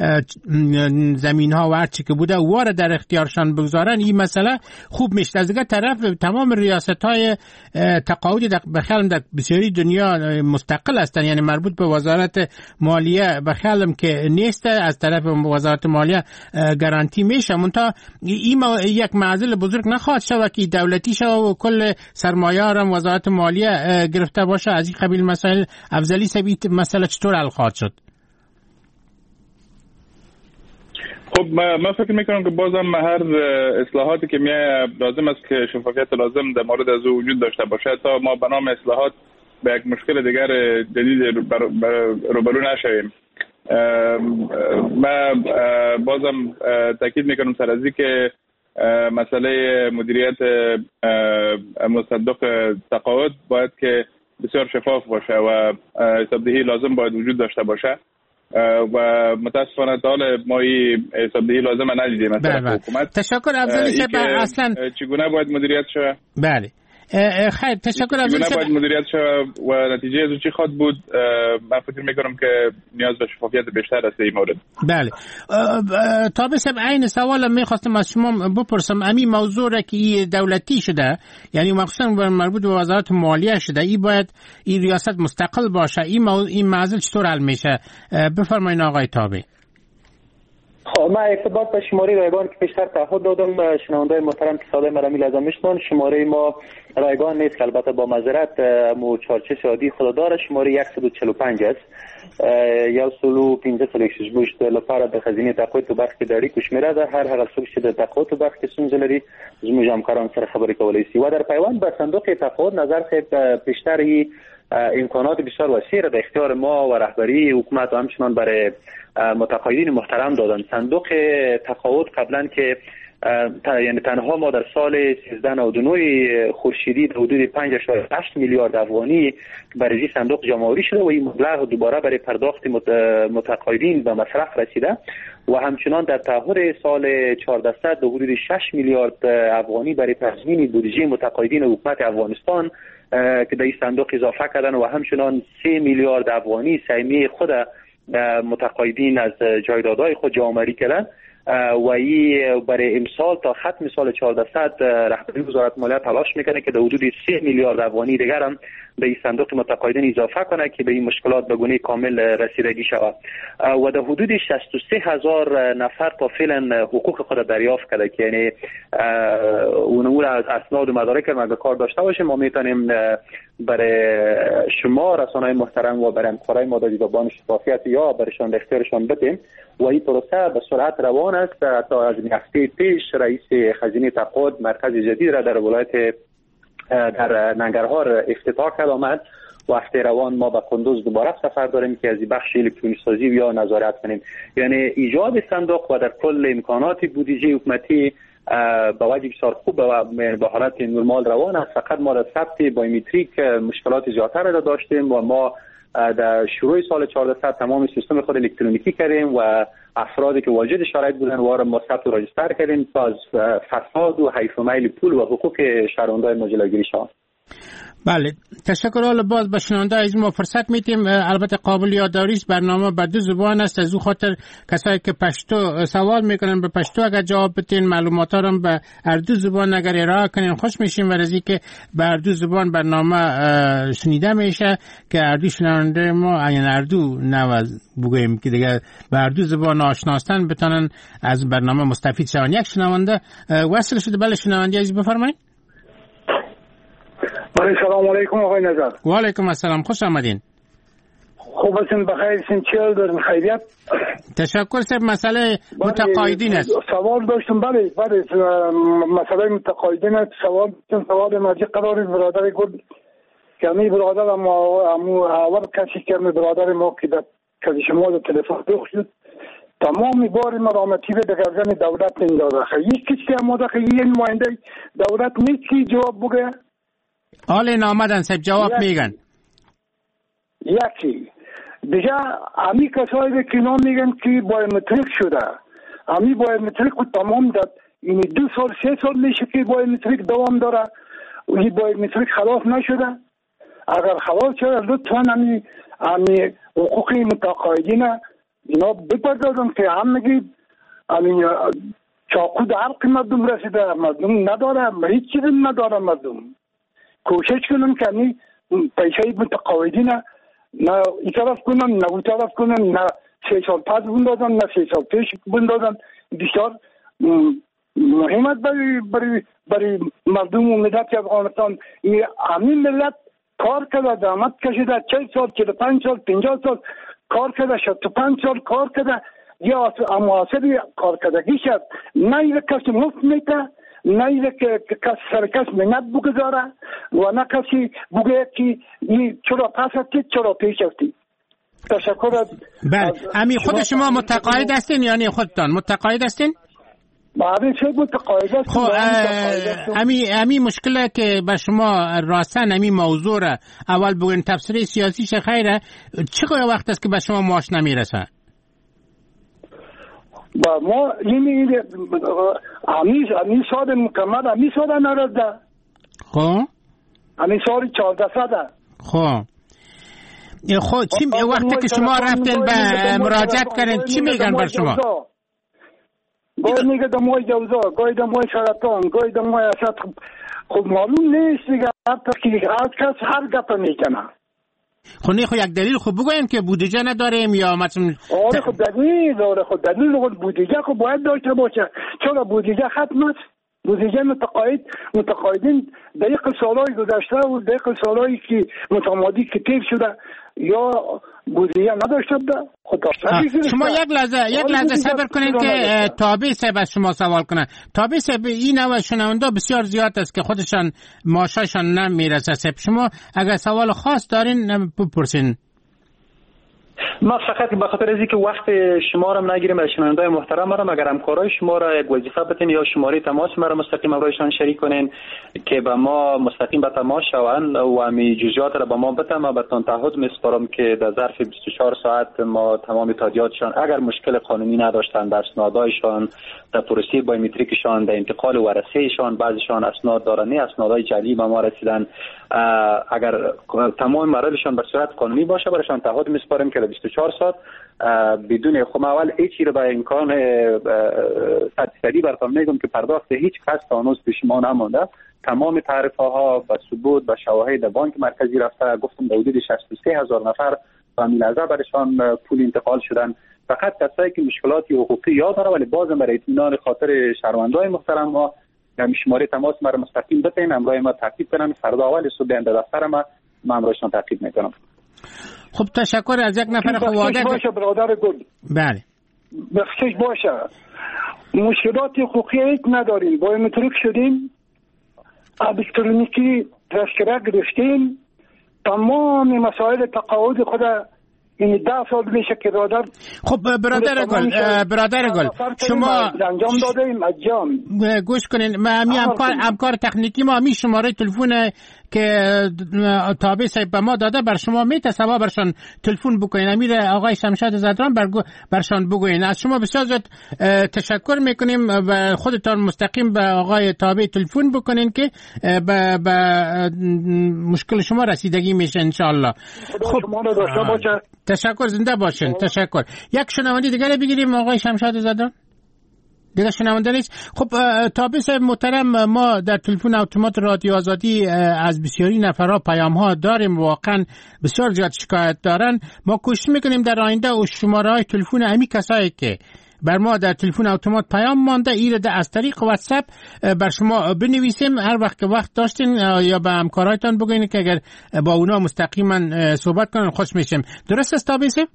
زمین ها و هرچی که بوده واره در اختیارشان بگذارن. این مسئله خوب میشه. از دیگه طرف تمام ریاست های تقاعد به خیالم در بسیاری دنیا مستقل هستن، یعنی مربوط به وزارت مالیه به خیالم که نیست. از طرف وزارت مالیه گارانتی میشه. منتها این یک معضل بزرگ نخواهد شود که دولتی شود و کل سرمایه ها را وزارت مالیه گرفته باشه. از این قبیل مسائل افضلی سبیت مسئله چطور حل خواهد شد؟ خب من فکر میکنم که بازم هر اصلاحاتی که میای لازم است که شفافیت لازم در مورد از او وجود داشته باشه تا ما به نام اصلاحات به یک مشکل دیگر جدید روبرو نشویم. من بازم تاکید میکنم سر از که مسئله مدیریت مصدق تقاعد باید که بسیار شفاف باشه و حسابدهی لازم باید وجود داشته باشه و متاسفانه تا حال ما این حسابدهی لازم ندیدیم از طرف حکومت. تشکر افضلی صاحب. اصلا چگونه باید مدیریت شود؟ بله خیر تشکر افضلی صاحب. چگونه باید مدیریت شود و نتیجه از چی خواهد بود؟ من فکر میکنم که نیاز به شفافیت بیشتر است این مورد. بله تا بسم عین سوالم میخواستم از شما بپرسم، امی موضوع را که این دولتی شده، یعنی مخصوصا مربوط به وزارت مالیه شده، این باید این ریاست مستقل باشه، این موضوع این معضل چطور حل میشه؟ بفرمایید آقای تابع. خب من ارتباط به شماره رایگان که پیشتر تعهد دادم، شنوندای محترم که صدای مرا می‌لازم میشنون، شماره ما رایگان نیست که البته با معذرت مو چارچه سعادی خدا داره، شماره صد و چهل و پنج است یا سلو پنځه سلو یک شش لپاره د خزینه تقویت په برخه کې د اړیکو شمیره ده. هر هغه څوک چې د تقویت په برخه کې ستونزې لري زموږ همکاران سره خبرې کولی شي. و در پیوند به صندوق تقویت نظر صاحب پیشتر امکانات بسیار وسیع را به اختیار ما و رهبری حکومت و همچنان برای متقاعدین محترم دادن. صندوق تقاعد قبلا که یعنی تنها ما در سال سیزده نود و نه خورشیدی در حدود پنج اشاری هشت میلیارد افغانی برای این صندوق جمع‌آوری شده و این مبلغ دوباره برای پرداخت متقاعدین به مصرف رسیده و همچنان در تعهد سال چهاردهصد در حدود شش میلیارد افغانی برای تضمین بودجه متقاعدین حکومت افغانستان که در این صندوق اضافه کردن و همچنان سه میلیارد افغانی سهمیه خود متقاعدین از جایدادهای خود جمع‌آوری کردن و این برای امسال تا ختم سال چهاردهصد رهبری وزارت مالیه تلاش میکنه که در حدود سه میلیارد افغانی دیگر هم به این صندوق متقاعدین اضافه کنه که به این مشکلات به گونه کامل رسیدگی شود و در حدود شصت و سه هزار نفر تا فعلا حقوق خود دریافت کرده که یعنی اون از اسناد و مدارک ما به کار داشته باشیم. ما میتونیم برای شما رسانه‌های محترم و برای همکارای ما در زبان شفافیت یا برایشان در اختیارشان بدیم و این پروسه به سرعت روان است. تا از هفته پیش رئیس خزینه تقاعد مرکز جدید را در ولایت در ننگرهار افتتاح کرد آمد و هفته روان ما به قندوز دوباره سفر داریم که از بخش الکترونیک سازی یا نظارت کنیم. یعنی ایجاد صندوق و در کل امکانات بودجه حکومتی با وجه بسیار خوب و به حالت نرمال روان است. فقط ما در ثبت بایومتریک مشکلات زیادتر را داشتیم و ما در شروع سال چهاردهصد تمام سیستم خود الکترونیکی کردیم و افرادی که واجد شرایط بودن و ما ثبت و راجستر کردیم تا از فساد و حیف و میل پول و حقوق شهروندان ما جلوگیری شود. بله تشکر. حالا باز به شنونده از ما فرصت میتیم، البته قابل یادداری است برنامه به دو زبان است، از او خاطر کسایی که پشتو سوال میکنن به پشتو اگر جواب بدین، معلومات ها رو به هر دو زبان اگر ارائه کنین خوش میشیم و رزی که به هر دو زبان برنامه شنیده میشه که هر دو شنونده ما یعنی هر دو نواز بگوییم که دیگه به هر دو زبان آشناستن بتونن از برنامه مستفید شون. یک شنونده وصل شده. بله شنونده عزیز بفرمایید. سلام علیکم آقای نظر. و علیکم السلام، خوش آمدین. خوب هستین؟ بخیر هستین؟ چه دارین؟ خیریت؟ تشکر. سر مسئله متقاعدین است. سوال داشتم. بله بله مسئله متقاعدین است. سوال داشتم. سوال مرجع قرار برادر گفت که امی برادر ما امو اول کسی که امی برادر ما که در کسی شما در تلفن دخ شد تمام بار مرامتی به گردن دولت اندازه. خیلی کسی آماده خیلی نماینده دولت نیست که جواب بگه. حالا نامدن سب جواب میگن. یکی دیگه امی کسایی که نام میگن که بایومتریک شده، امی بایومتریک رو تمام داد. این دو سال سه سال میشه که بایومتریک دوام داره و این بایومتریک خلاف نشده. اگر خلاف شده لطفا امی امی حقوقی متقاعدین اینا بپردازن که هم میگید امی چاقو در حلق مردم رسیده، مردم نداره، هیچ چیزی نداره. مردم کوشش کنن که امی پیشه متقاعدین نه ای طرف کنن نه اون طرف کنن، نه سه سال پس بندازن نه سه سال پیش بندازن. بسیار مهمت برای برای برای مردم و ملت افغانستان. این همین ملت کار کرده، زحمت کشیده، چهل سال چهل و پنج سال پنجاه سال کار کرده، شصت و پنج سال کار کرده، یا محاسبه کار کردگی شد. نه این کسی مفت میته، نه این که کسی سر کس منت بگذاره و نه کسی بگه که این چرا پس هستی چرا پیش هستی. تشکر. بله امی خود شما متقاعد هستین یعنی خودتان متقاعد هستین؟ بله چه متقاعد هستین. خب امی امی مشکله که به شما راستن امی موضوع را اول بگوین تفسیر سیاسی چه خیره چه وقت است که به شما معاش نمیرسه؟ با ما این امی امی سال مکمل امی سال نرده خب امی سال چهارده سده خب خب چی وقتی که شما رفتین به مراجعت کردین چی میگن بر شما؟ گاهی میگه دمای جوزا، گاهی دمای سرطان، گاهی دمای اسد. خب معلوم نیست دیگه، حتی که هر کس هر گپ میکنه. خب نه خب یک دلیل خب بگوین که بودجه نداریم یا مثلا آره خب دلیل داره، خب دلیل خب بودجه خب باید داشته باشه، چون بودجه ختم است. بودجه متقاعد متقاعدین دقیق سالهای گذشته و دقیق سالهایی که متمادی که تیر شده یا بودجه نداشته بوده. شما یک لحظه یک لحظه صبر کنین که تابع صاحب از شما سوال کنه. تابع صاحب این نوع شنونده بسیار زیاد است که خودشان ماشاشان نمیرسه. شما اگر سوال خاص دارین بپرسین. ما فقط به خاطر از اینکه وقت شما را نگیریم از شنونده‌های محترم را، مگر همکارای شما را یک وظیفه بدین یا شماره تماس ما را مستقیم برایشان شریک کنین که به ما مستقیم به تماس شوند و امی جزئیات را به ما بدن. ما بهتون تعهد می‌سپارم که در ظرف بیست و چهار ساعت ما تمام تادیاتشان اگر مشکل قانونی نداشتند در اسنادایشان، در پروسه بایومتریکشان، در انتقال ورثه‌شان، بعضیشان اسناد دارن، اسنادهای جعلی به ما رسیدن، اگر تمام مراحلشان به صورت قانونی باشه برایشان تعهد می‌سپارم که بیست و چهار ساعت بدون خب اول هیچی رو به امکان صدی براتون میگم که پرداخت هیچ کس تا هنوز پیش ما نمونده. تمام تعرفه ها به ثبوت و شواهد بانک مرکزی رفته. گفتم در حدود شصت و سه هزار نفر به میلحظه برایشان پول انتقال شدن. فقط کسایی که مشکلات حقوقی یاد داره ولی بازم برای اطمینان خاطر شهروندای محترم ما در شماره تماس ما رو مستقیم بتین، امروز ما تعقیب کنن. فردا اول صبح در دفتر ما ما امروزشان تعقیب میکنم. خب تشکر از یک نفر خواده باشه برادر گل. بله بخشش باشه. مشکلات حقوقی هیچ نداریم، بایومتریک شدیم، الکترونیکی تذکره گرفتیم، تمام مسائل تقاعد خود این ده سال میشه که برادر. خب برادر گل برادر گل شما انجام دادیم انجام گوش کنین. ما می همکار همکار تکنیکی ما می شماره تلفن که تابع صاحب به ما داده بر شما میتصوا برشان تلفن بکنین. امیر آقای شمشاد زدران بر برشان بگوین. از شما بسیار زیاد تشکر میکنیم و خودتان مستقیم به آقای تابع تلفن بکنین که به مشکل شما رسیدگی میشه ان شاء الله. خب تشکر، زنده باشین. تشکر. یک شنونده دیگه بگیریم آقای شمشاد زدران. دیگه شنونده نیست. خب تابع صاحب محترم، ما در تلفن اتومات رادیو آزادی از بسیاری نفرها پیام ها داریم، واقعا بسیار زیاد شکایت دارن. ما کوشش میکنیم در آینده و شماره های تلفن امی کسایی که بر ما در تلفن اتومات پیام مانده ایره از طریق واتساپ بر شما بنویسیم. هر وقت که وقت داشتین یا به همکارایتان بگوین که اگر با اونا مستقیما صحبت کنن خوش میشیم. درست است تابع صاحب؟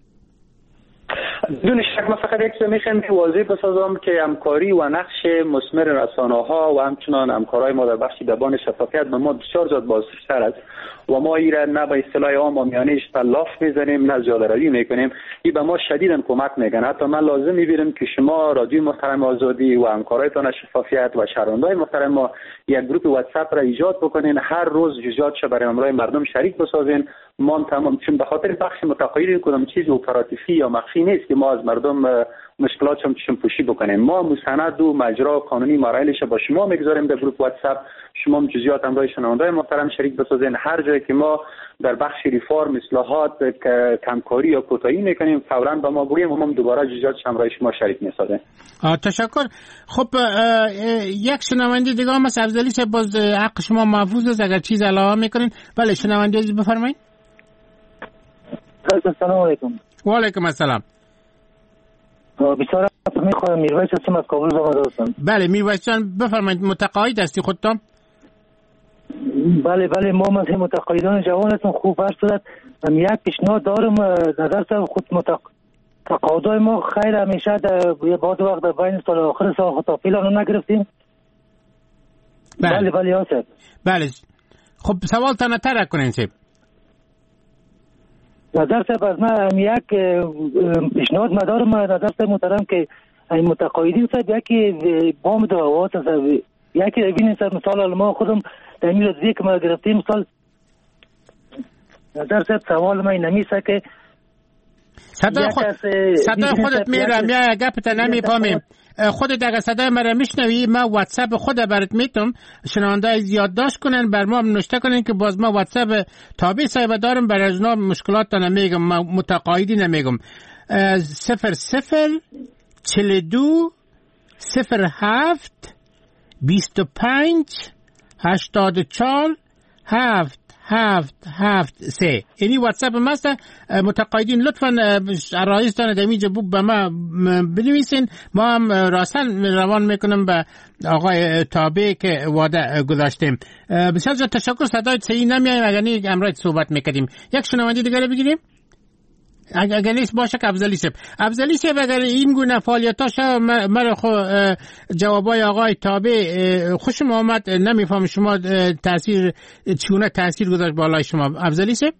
بدون شک ما فقط یک چیز میخوایم که واضح بسازم که همکاری و نقش مثمر رسانه‌ها و همچنان همکارای ما در بخش دبان شفافیت به ما بسیار زیاد بازتر است و ما ایره نه به اصطلاح عام آمیانه لاف میزنیم نه زیاده روی میکنیم. این به ما شدیداً کمک میکنه. حتی من لازم میبینم که شما رادیو محترم آزادی و همکارایتان شفافیت و شهروندای محترم ما یک گروه واتساپ را ایجاد بکنین، هر روز جزئیاتش برای امرای مردم شریک بسازین. ما تمام چون به خاطر بخش متقاعد کدام چیز اپراتیفی یا مخفی نیست که ما از مردم مشکلاتشون چشم پوشی بکنیم. ما مستند و مجرا قانونی مراحلش با شما میگذاریم در گروه واتساپ. شما جزئیات امرای شنوندای محترم شریک بسازین. هر جایی که ما در بخش ریفرم اصلاحات کمکاری یا کوتاهی میکنیم فوراً با ما بگویم و ما دوباره جزئیات امرای شما شریک میسازیم. تشکر. خب یک شنونده دیگه هم از افضلی چه باز حق شما محفوظ است اگر چیز علاوه میکنین. بله شنونده عزیز بفرمایید. السلام علیکم. و علیکم السلام. بسیار میخوام میرویس هستم از کابل زمان هستم. بله میرویس جان بفرمایید. متقاعد هستی خودتان؟ بله بله ما مثل متقاعدان جوان هستم. خوب عرض شد یک پیشنهاد دارم نظر سر خود متق... تقاضای ما خیر همیشه در بعض وقت در بین سال آخر سال خطا فیلانو نگرفتیم. بله بله بله یاسر. بله خب سوال تا نتره کنین سیب نظر سب از من یک پیشنهاد مدارم. نظر سب محترم که این متقاعدین سب یکی بام دعوات سب یکی ببینید سب مثال ما خودم در این روزی که ما گرفتیم مثال نظر سب سوال من نمیسه که صدای خود صدای خودت میرم یا گپت نمیفهمیم. خودت اگر صدای مرا میشنوی، ما واتساپ خود برات میتم، شنوندای زیاد داشت کنن، بر ما نوشته کنن که باز ما واتساپ تابع صاحب دارم، برای از اونا مشکلات نمیگم، متقاعدی نمیگم. صفر صفر چل دو صفر هفت بیست و پنج هشتاد و چهار هفت هفت هفت سه. اینی واتساپ ماست. متقاعدین لطفاً عرایز دانه دمیجه بوب به ما بنویسین، ما هم راسن روان میکنم به آقای تابع که وعده گذاشتیم. بسیار زیاد تشکر. صدای صحیح نمیایم، اگر نیست امروز صحبت میکردیم. یک شنونده دیگه بگیریم. اگر نیست باشه که افضلی شب افضلی شب اگر این گونه فعالیتاش مرا خو جوابای آقای تابع خوشم آمد، نمیفهم شما تاثیر چونه تاثیر گذاشت بالای شما. افضلی شب.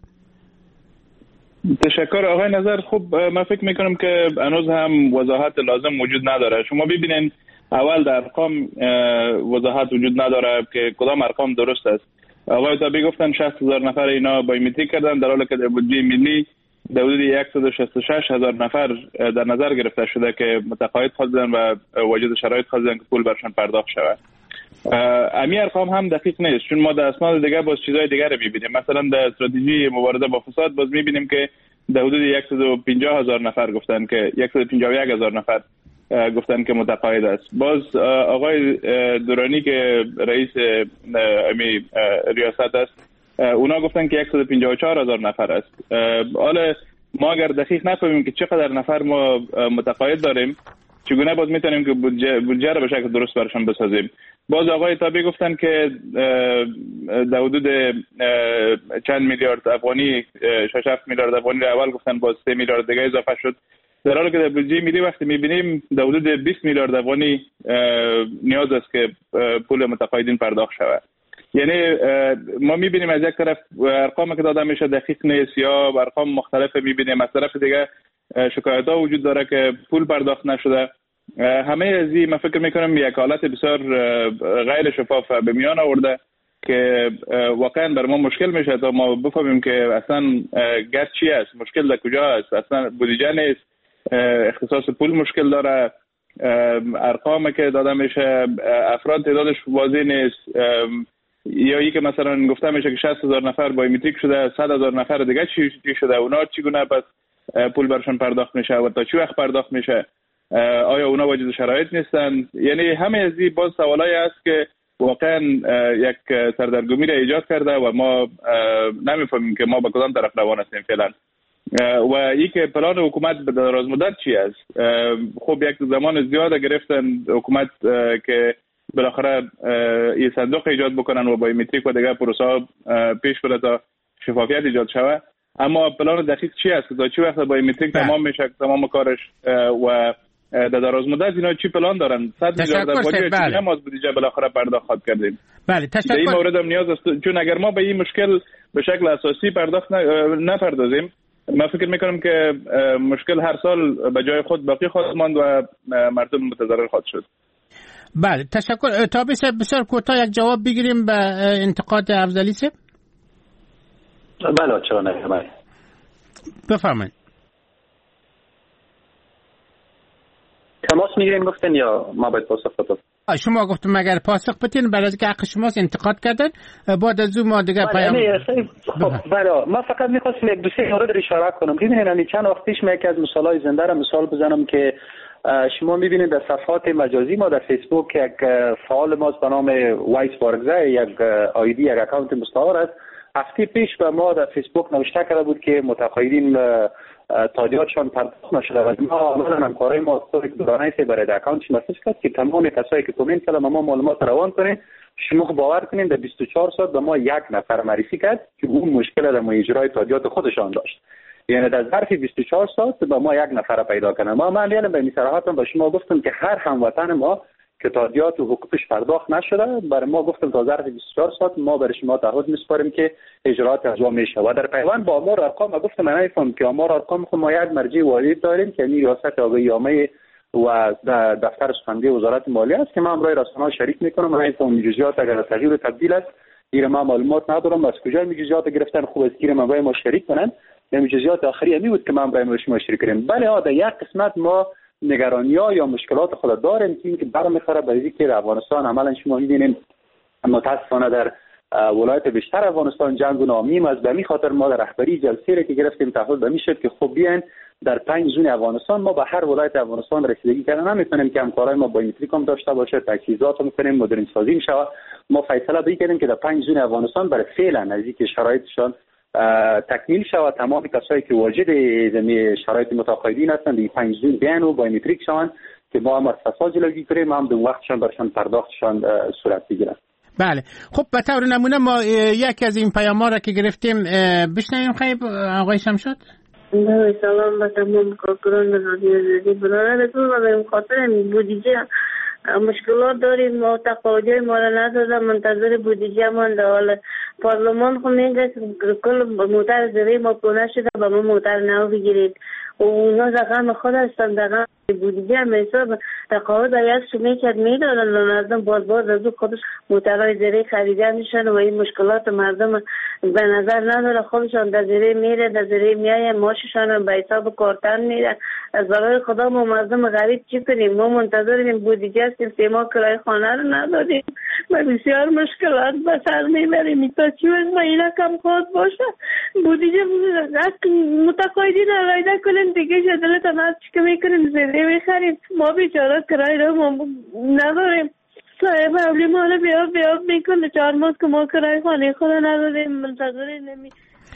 تشکر آقای نظر. خوب من فکر میکنم که هنوز هم وضاحت لازم وجود نداره. شما ببینین اول در ارقام وضاحت وجود نداره که کدام ارقام درست است. آقای تابع گفتن شصت هزار نفر اینا بایومتریک کردن، در حالی که در بودجه ملی در حدود صد و شصت و شش هزار نفر در نظر گرفته شده که متقاعد خواستن و وجود شرایط خواستن که پول برشان پرداخت شود. امی ارقام هم دقیق نیست، چون ما در اسناد دیگه باز چیزای دیگه رو می‌بینیم. مثلا در استراتژی مبارزه با فساد باز می‌بینیم که در حدود صد و پنجاه هزار نفر گفتن که صد و پنجاه و یک هزار نفر گفتن که متقاعد است. باز آقای دورانی که رئیس امی ریاست است، اونا گفتن که صد و پنجاه و چهار هزار نفر است. حالا ما اگر دقیق نفهمیم که چقدر نفر ما متقاعد داریم، چگونه باز میتونیم که بودجه بودجه رو به شکل درست برشان بسازیم. باز آقای تابع گفتن که در حدود چند میلیارد افغانی، شش هفت میلیارد افغانی اول گفتن، باز سه میلیارد دیگه اضافه شد، در حالی که در بودجه ملی وقتی میبینیم در حدود بیست میلیارد افغانی نیاز است که پول متقاعدین پرداخت شود. یعنی ما میبینیم از یک طرف ارقام که داده میشه دقیق نیست، یا ارقام مختلف میبینیم، از طرف دیگه شکایت ها وجود داره که پول پرداخت نشده. همه از این من فکر میکنم یک حالت بسیار غیر شفاف به میان آورده که واقعا بر ما مشکل میشه تا ما بفهمیم که اصلا گرد چی است، مشکل در کجا است. اصلا بودجه نیست، اختصاص پول مشکل داره، ارقام که داده میشه افراد تعدادش واضح نیست، یا ای که مثلا گفته میشه که شصت هزار نفر بایومتریک شده، صد هزار نفر دیگه چی شده، اونا چگونه پس پول برشون پرداخت میشه و تا چه وقت پرداخت میشه، آیا اونا واجد شرایط نیستن. یعنی همه از این باز سوالایی است که واقعا یک سردرگمی را ایجاد کرده و ما نمیفهمیم که ما به کدام طرف روان هستیم فعلا. و ای که پلان حکومت به دراز مدت چی است. خب یک زمان زیاد گرفتن حکومت که بالاخره این صندوق ایجاد بکنن و بایومتریک و دیگه پروسه پیش بره تا شفافیت ایجاد شود، اما پلان دقیق چی است تا چه وقت بایومتریک تمام میشه، تمام کارش، و در دراز مدت اینا چی پلان دارن؟ صد میلیارد افغانی چی هم از بودجه بالاخره پرداخت خواهد کردیم. بله تشکر. در این مورد هم نیاز است، چون اگر ما به این مشکل به شکل اساسی پرداخت نپردازیم، من فکر میکنم که مشکل هر سال به جای خود باقی خواهد ماند و مردم متضرر خواهد شد. بله تشکر. تابع بسیار کوتاه یک جواب بگیریم به انتقاد افضلی صاحب. بله چرا نه. بله بفرمایید. تماس میگیرین گفتن یا ما باید پاسخ بدیم؟ شما گفتم اگر پاسخ بدین بعد از که حق شماست انتقاد کردن، بعد از اون ما دیگه پیام. خب بله ما فقط می‌خواستم یک دو سه مورد رو اشاره کنم. ببینید من چند وقت پیش یکی از مثالای زنده را مثال بزنم که شما می‌بینید در صفحات مجازی ما در فیسبوک یک فعال ماست به نام وایس بارگزای، یک آیدی، یک اکانت مستعار است. هفته پیش به ما در فیسبوک نوشته کرده بود که متقاعدین تادیاتشان پرداخت نشده و ما آمدن همکارای ما استوریک دورانه سی برای اکانتش مسیج کرد که تمام کسایی که کومنت کردن ما معلومات روان کنید. شما باور کنید در بیست و چهار ساعت به ما یک نفر معرفی کرد که اون مشکل در اجرای تادیات خودشان داشت. یعنی در ظرف بیست و چهار ساعت به ما یک نفر پیدا کنه. ما من یعنی به صراحتم به شما گفتم که هر هموطن ما که تادیات و حقوقش پرداخت نشده، برای ما گفتم تا ظرف بیست و چهار ساعت ما برای شما تعهد میسپاریم که اجرات انجام میشه. و در پیوند با آمار ارقام ما گفتم من نمیفهم که آمار ارقام خود ما یک مرجع واحد داریم که این ریاست آگاهی عامه و دفتر سخنگوی وزارت مالیه است که من برای رسانه‌ها شریک میکنم. من نمیفهم جزئیات اگر تغییر و تبدیل است، این ما معلومات ندارم از کجا جزئیات گرفتن، خوب است که من با ما شریک کنن این جزئیات آخری می بود که من برای شما اشاره کردم. بله ها در یک قسمت ما نگرانی‌ها یا مشکلات خود داریم که اینکه برمیخوره به اینکه که افغانستان عملا شما می‌بینید متأسفانه در ولایت بیشتر افغانستان جنگ و نامیم از به می خاطر ما در رهبری جلسه را که گرفتیم تعهد به می شد که خب بیاین در پنج زون افغانستان ما به هر ولایت افغانستان رسیدگی کردن نمی‌تونیم که همکارای ما بایومتریک هم داشته باشه، تجهیزات هم می‌کنیم، مدرن سازی میشه. ما فیصله به کردیم که در پنج زون افغانستان برای فعلا نزدیک شرایطشان تکمیل شود، تمام کسایی که واجد زمین شرایط متقاعدین هستند این پنج زون بیان و بایومتریک شوند که ما هم از فساد جلوگیری کنیم، هم در وقتشان برشان پرداختشان صورت بگیرد. بله خب به طور نمونه ما یکی از این پیام‌ها را که گرفتیم بشنویم. خیلی آقای شمشاد. سلام به تمام کارکنان رادیو آزادی. برادر تو به خاطر بودجه مشکلات داریم، ما تقاضای ما را نداده، منتظر بودجه مانده. حالا پارلمان خو میگه کل موتر زیر ما پونه شده به ما موتر نو بگیرید و اونا رقم خود هستن رقم بودجه هم حساب تقاضا باید شمی کرد میدادن مردم باز باز از خودش موترهای زیر خریده میشن و این مشکلات مردم به نظر نداره. خودشان در زیر میره در زیر میایه ماششان به حساب کارتن میره. از برای خدا ما مردم غریب چی کنیم؟ ما منتظریم بودجه هستیم، سه ماه کرای خانه رو ندادیم و بسیار مشکلات به سر میبریم. تا چی وقت ما اینا کم خود باشه بودجه متقاعدین رایده کنیم دیگه شدلت هم چی که میکنیم زنده میخریم. ما بیچاره کرای رو ما نداریم. صاحب اولی ما رو بیاب بیاب میکنه چهار ماه که ما کرای خانه خود ندادیم منتظر نمی.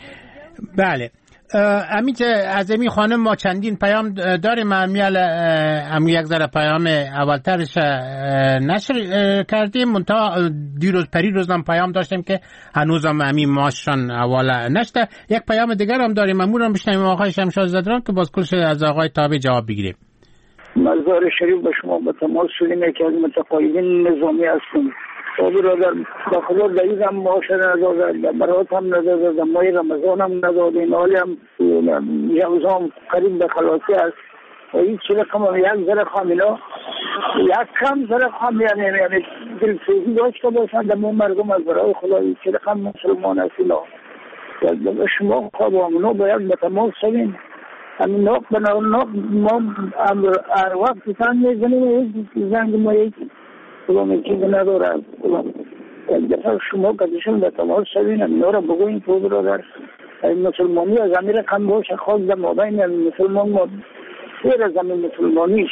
بله امید از امی خانم ما چندین پیام داریم. امیال امی یک ذره پیام اولترش نشر کردیم منتها دیروز پری روز هم پیام داشتیم که هنوز هم امی ماشان اول نشته. یک پیام دیگر هم داریم امور هم بشنیم آقای شمشاد زدران که باز کلش از آقای تابع جواب بگیریم. مزار شریف به شما به تماس شدیم که از متقاعدین نظامی هستیم. تو برادر با خدا داییدم معاش نداده، برات هم نداده، مای رمضان هم نداده، این حالی هم یوزام قریب به خلاصی است و هیچ چیز کم یک ذره خامینا یک کم ذره خام یعنی یعنی دلسوزی داشته باشن در مون مردم از برای خدا هیچ چیز کم مسلمان هستینا به شما خواب همونو باید به تماس شدیم. همین ناق بنا ناق ما هر وقت تن میزنیم زنگ ما یک کلام چیز نداره. یک دفعه شما کدیشون به تماس شدین اینا را بگوین تو برادر مسلمانی از امیر کم باشه خواست در مابین مسلمان ما سیر از امیر مسلمانیش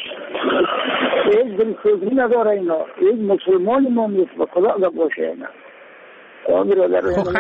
یک دلسوزی نداره اینا یک مسلمان ما میست و خدا باشه اینا برادر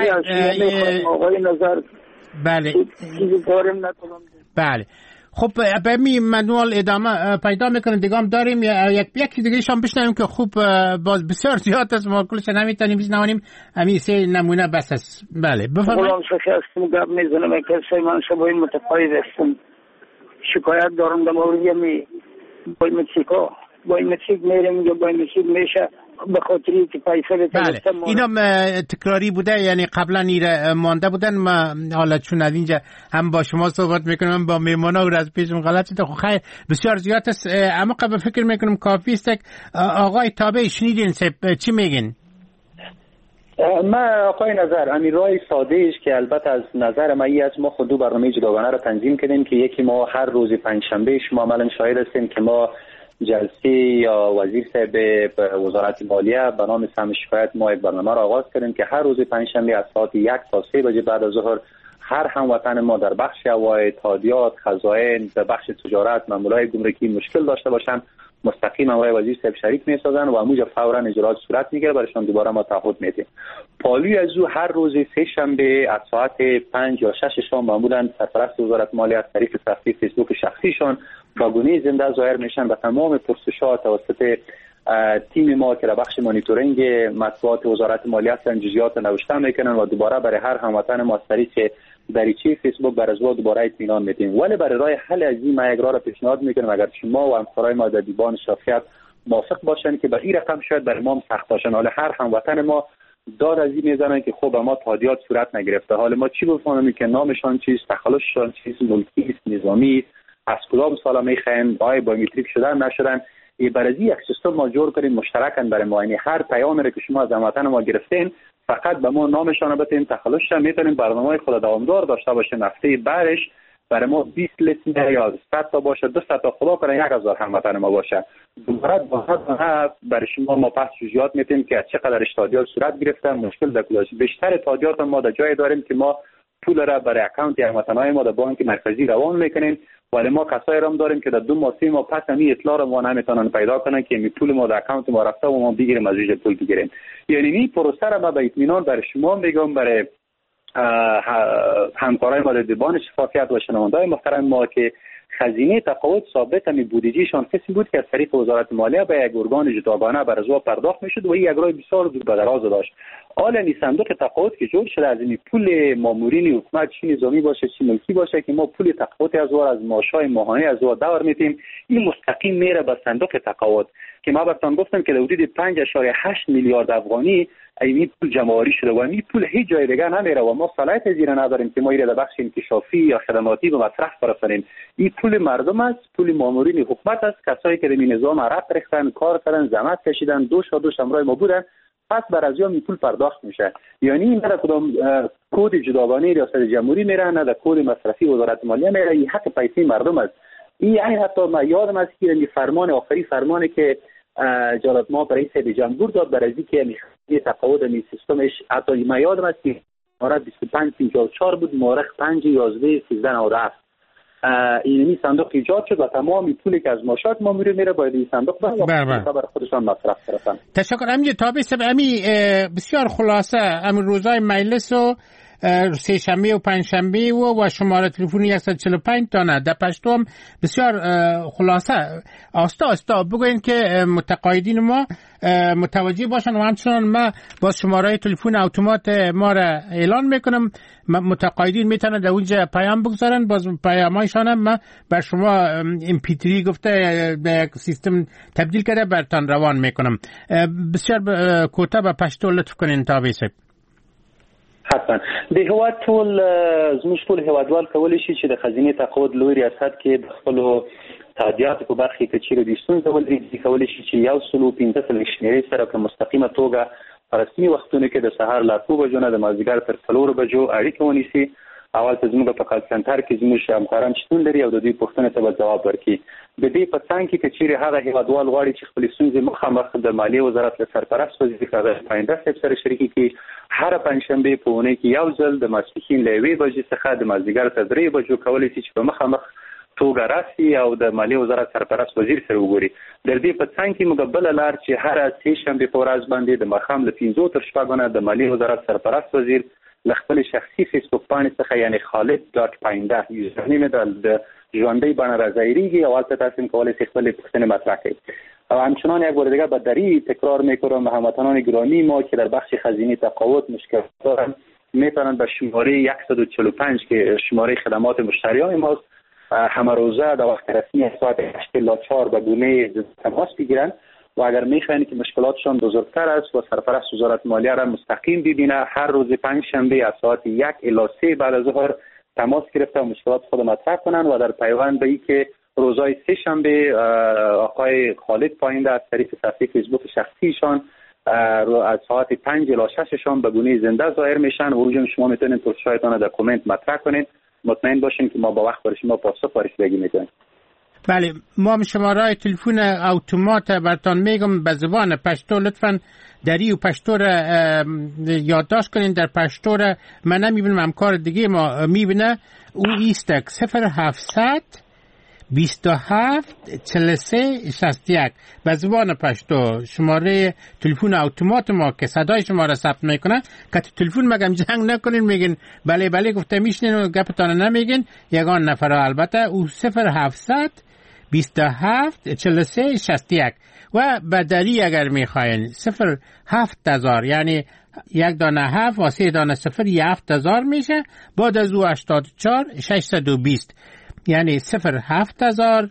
آقای نظر. بله چیزی داریم نکنم. بله خب به می منوال ادامه پیدا میکنیم دیگه هم داریم یک یکی دیگه شام بشنویم که خوب باز بسیار زیاد است ما کلش نمیتونیم بشنویم همین سه نمونه بس است. بله بفرمایید. خودم شخصم گپ میزنم که سه من شبای متقاعد هستم شکایت دارم در مورد می بای مکسیکو بای مکسیک میرم یا بای مکسیک میشه به خاطری که پیسه بده. بله اینا تکراری بوده یعنی قبلا ایره مانده بودن. ما حالا چون از اینجا هم با شما صحبت میکنم هم با میمونا و از پیشم غلط شده. خب خیر بسیار زیاد است اما قبل فکر میکنم کافی است. آقای تابع شنیدین چی میگین؟ من آقای نظر امیرای سادهش که البته از نظر من ای از ما خود دو برنامه جداگانه را تنظیم کردیم که یکی ما هر روز پنجشنبه شما عملا شاهد هستیم که ما جلسه یا وزیر صاحب وزارت مالیه به نام سهم شکایت ما یک برنامه را آغاز کردیم که هر روز پنجشنبه از ساعت یک تا سه بجه بعد از ظهر هر هموطن ما در بخش عواید، تادیات، خزائن، در بخش تجارت، مامورای گمرکی مشکل داشته باشند مستقیم آقای وزیر صاحب شریک میسازن و همونجا فورا اجراات صورت میگیره برایشان دوباره ما تعهد میدیم. پالوی از او هر روز سه شنبه از ساعت پنج یا شش شام معمولا سرپرست وزارت مالیه از طریق صفحه فیسبوک شخصیشان با گونه زنده ظاهر میشن و تمام پرسش‌ها توسط تیم ما که در بخش مانیتورینگ مطبوعات وزارت مالیه هستن جزئیات نوشته میکنن و دوباره برای هر هموطن ما از طریق دریچه فیسبوک بر از دوباره اطمینان میدیم. ولی برای راه حل از این ما یک راه را پیشنهاد میکنیم اگر شما و همکارای ما در دیوان شافعیت موافق باشن که به این رقم شاید برای ما سخت باشن. حالا هر هموطن ما داد از این میزنن که خب ما تادیات صورت نگرفته، حالا ما چی بفهمیم که نامشان چیست، تخلصشان چیست، ملکی است، نظامی از کدام سالا میخواین، آیا بایومتریک شدن نشدن. ای برای یک سیستم ما جور کنیم مشترکاً برای ما، یعنی هر پیامی را که شما از هموطن ما گرفتین فقط به ما نامشان رو بتیم، تخلصش میتونیم برنامه خود دوامدار داشته باشیم. هفته بعدش برای ما بیست لیتر یا صد تا باشه، دو صد تا خدا کنه یک هزار هموطن ما باشه. دوباره با برای شما ما پس جزئیات میتیم که چقدر تادیات صورت گرفته، مشکل در کداش بیشتر تادیات ما در جای داریم که ما پول را برای اکانت هموطنای ما در بانک مرکزی روان میکنیم، ولی ما کسایی را داریم که در دو ماه سه ماه پس همین اطلاع را ما نمیتونن پیدا کنن که می پول ما در اکانت ما رفته و ما بگیریم از پول بگیریم. یعنی این پروسه را ما به اطمینان برای شما میگم، برای همکارای ما در دیوان شفافیت و شنونده‌های محترم ما که خزینه تقاعد ثابت می بودجهشان کسی بود که از طریق وزارت مالیه به یک ارگان جداگانه بر ازوا پرداخت میشد و این یک راه بسیار دور به دراز داشت. حالا این صندوق تقاعد که جور شده از این پول مامورین حکومت چه نظامی باشه چه ملکی باشه که ما پول تقاعد از وار از معاشای ماهانه از وار دور میتیم، این مستقیم میره به صندوق تقاعد که ما براتون گفتم که حدود پنج اشاره هشت میلیارد افغانی این پول جمع‌آوری شده و این پول هیچ جای دیگه نمیره و ما صلاحیت زیر نداریم که ما ایره در بخش انکشافی یا خدماتی به مصرف برسانیم. این پول مردم است، پول مامورین حکومت است، کسایی که در این نظام عرق ریختن، کار کردن، زحمت کشیدن، دوش و دوش همراه ما بودن، پس بر از این پول پرداخت میشه. یعنی این نه کدام کد جداگانه ریاست جمهوری میره، نه در کد مصرفی وزارت مالیه میره، این حق پیسه مردم است. این یعنی حتی ما یادم است که این فرمان آخری فرمانی که جلالت ما برای رئیس جمهور داد برای اینکه میخواد تقاعد می سیستمش، حتی ما یادم است که مورد بیست و پنج پنجاه و چهار بود، مورخ پنج یازده سیزده نود و هفت این صندوق ایجاد شد و تمامی پولی که از معاشات مامور میره باید این صندوق برای خودشان مصرف کنن. تشکر. امی تابع سب امی بسیار خلاصه امی روزای مجلس و سه شنبه و پنج شنبه و و شماره تلفنی صد و چهل و پنج تانه در پشتم بسیار خلاصه آستا آستا بگوین که متقاعدین ما متوجه باشن و همچنان ما با شماره تلفن اتومات ما را اعلان میکنم، متقاعدین میتونن در اونجا پیام بگذارن، باز پیامایشان هم ما بر شما ام پی تری گفته به یک سیستم تبدیل کرده برتان روان میکنم. بسیار کوتاه به پشتو لطف کنین تا بیسه. حتما د هیواد ټول زموږ ټول هیوادوال کولی شي چې د خزینې تقاعد لوی ریاست کې د خپلو تادیاتو په برخه کې چیرې د ستونزې ولري کولی شي چې یو سلو پنځه سلو شمیرې سره په مستقیمه توګه په رسمي وختونو کې د سهار له اتو بجو نه د مازدیګر تر څلورو بجو اړیکه ونیسي. اول ته زموږ په کال سنټر کې زموږ همکاران شتون لري او د دوی پوښتنې ته به ځواب ورکړي. د دې په څنګ کې که چیرې هغه هیوادوال غواړي چې خپلې ستونزې مخامخ د مالیې وزارت له سرپرست وزیر کاغذ پاینده صاحب سره شریکې کړي، هر پنجشنبه په اونۍ کې یو ځل د ماسپښین له یوې بجې څخه د مازدیګر تر درې بجو کولی شي چې په مخامخ توګه راسي او د مالیې وزارت سرپرست وزیر سره وګوري. د دې په څنګ کې موږ بله لار چې هر سه شنبې په ورځ باندې د ماښام له پنځو تر شپږو نه د مالیې وزارت سرپرست وزیر له خپل شخصي فیسبوک پاڼې څخه یعنی خالد ډاټ پاینده یوزرنیم د ژوندۍ بڼه راځایریږي او هلته تاسو هم کولی شئ خپلې پوښتنې مطرح کړئ. و همچنان یک بار دیگر به دری تکرار میکنم هموطنان گرامی ما که در بخش خزینه تقاعد مشکل دارند میتونن به شماره صد و چهل و پنج که شماره خدمات مشتریان ماست همه روزه در وقت رسمی ساعت هشت الی چهار به گونه تماس بگیرن و اگر میخواین که مشکلاتشان بزرگتر است و سرپرست وزارت مالیه را مستقیم ببینه هر روز پنج شنبه از ساعت یک الی سه بعد از ظهر تماس گرفته و مشکلات خود مطرح کنن و در پیوند به این که روزهای سه شنبه آقای خالد پاینده از طریق صفحه فیسبوک شخصیشان از ساعت پنج الی شششان به گونه زنده ظاهر میشن و اونجا شما میتونید پرسش‌هایتان در کامنت مطرح کنید. مطمئن باشین که ما با وقت برای شما پاسخ رسیدگی میکنیم. بله، ما شماره تلفن اتومات براتون میگم به زبان پشتو، لطفاً دری و پشتو را یادداشت کنین. در پشتو را من نمیبینم همکار دیگه ما میبینه، او ایستک صفر هفتصد بیست و هفت چهل و سه شصت و یک به زبان پشتو شماره تلفن اتومات ما که صدای شما را ثبت میکنه. که تلفن مگم جنگ نکنین میگین بله بله گفته میشنین و گپتان نمیگین یگان نفر البته او صفر هفتصد بیست و هفت چهل و سه شصت و یک و بدلی اگر میخواین صفر هفت هزار یعنی یک دانه هفت و سه دانه صفر هفت هزار میشه، بعد از او هشتاد و چهار ششصد و بیست یعنی صفر هفت هزار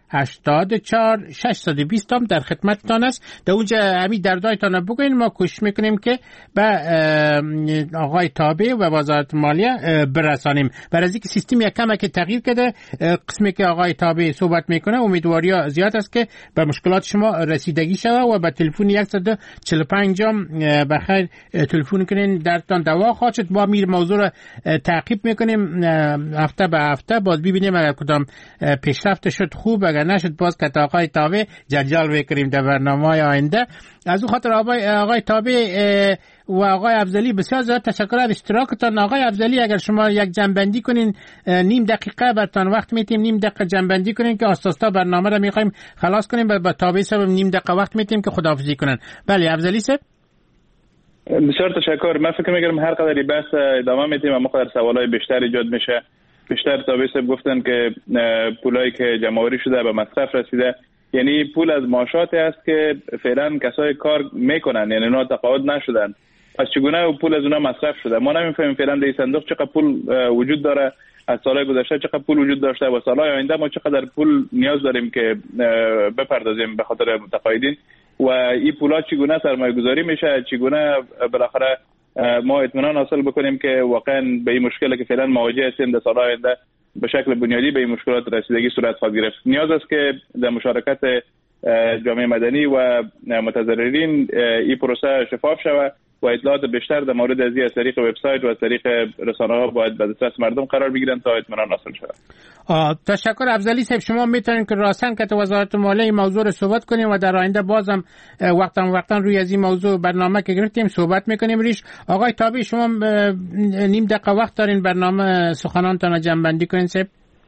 هشتاد و چهار ششصد و بیست هم در خدمتتان است. در اونجا همین دردایتان بگوین، ما کوشش میکنیم که به آقای تابع و وزارت مالیه برسانیم. برای اینکه سیستم یک کم که تغییر کرده، قسمی که آقای تابع صحبت میکنه امیدواری زیاد است که به مشکلات شما رسیدگی شود و به تلفن صد و چهل و پنج بخیر تلفن کنین، درتان دوا خواهد شد. ما میر موضوع را تعقیب میکنیم هفته به هفته، باز ببینیم اگر کدام پیشرفت شد خوب، اگر نشد باز که آقای تابع جلجال بکنیم در برنامه‌های آینده. از اون خاطر آقای تابع و آقای افضلی بسیار زیاد تشکر از اشتراکتان. آقای افضلی اگر شما یک جنبندی کنین، نیم دقیقه برتان وقت میتیم، نیم دقیقه جنبندی کنین که آستاستا برنامه را میخوایم خلاص کنیم. با تابع صاحب نیم دقیقه وقت میتیم که خداحافظی کنن. بله افضلی صاحب. بسیار تشکر. من فکر می‌کنم هر قدری بحث ادامه میدیم اما قدر سوالای بیشتر ایجاد میشه. بیشتر تابع صاحب گفتن که پولایی که جمع‌آوری شده به مصرف رسیده، یعنی پول از معاشاتی است که فعلا کسای کار میکنن، یعنی اونا تقاعد نشدن، پس چگونه پول از اونا مصرف شده؟ ما نمیفهمیم فعلا در این صندوق چقدر پول وجود داره، از سالهای گذشته چقدر پول وجود داشته و سالهای آینده ما چقدر پول نیاز داریم که بپردازیم به خاطر متقاعدین و این پولا چگونه سرمایه گذاری میشه، چگونه بالاخره ما اطمینان حاصل بکنیم که واقعا به این مشکلی که فعلا مواجه هستیم در سالهای آینده به شکل بنیادی به این مشکلات رسیدگی صورت خواهد گرفت. نیاز است که در مشارکت جامعه مدنی و متضررین این پروسه شفاف شود و اطلاعات بیشتر در مورد از از طریق وبسایت و از طریق رسانه‌ها باید به دسترس مردم قرار بگیرن تا اطمینان حاصل شود. تشکر افضلی صاحب. شما میتونید که راستن که وزارت مالیه این موضوع رو صحبت کنیم و در آینده بازم وقتا وقتا روی از این موضوع برنامه که گرفتیم صحبت میکنیم ریش. آقای تابع شما نیم دقیقه وقت دارین برنامه سخنانتان رو جمع کنین صاحب.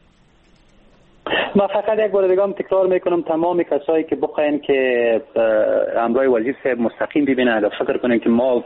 ما فقط یک بار دیگه هم تکرار میکنم تمام کسایی که بخواین که امرای وزیر صاحب مستقیم ببینن و فکر کنین که ما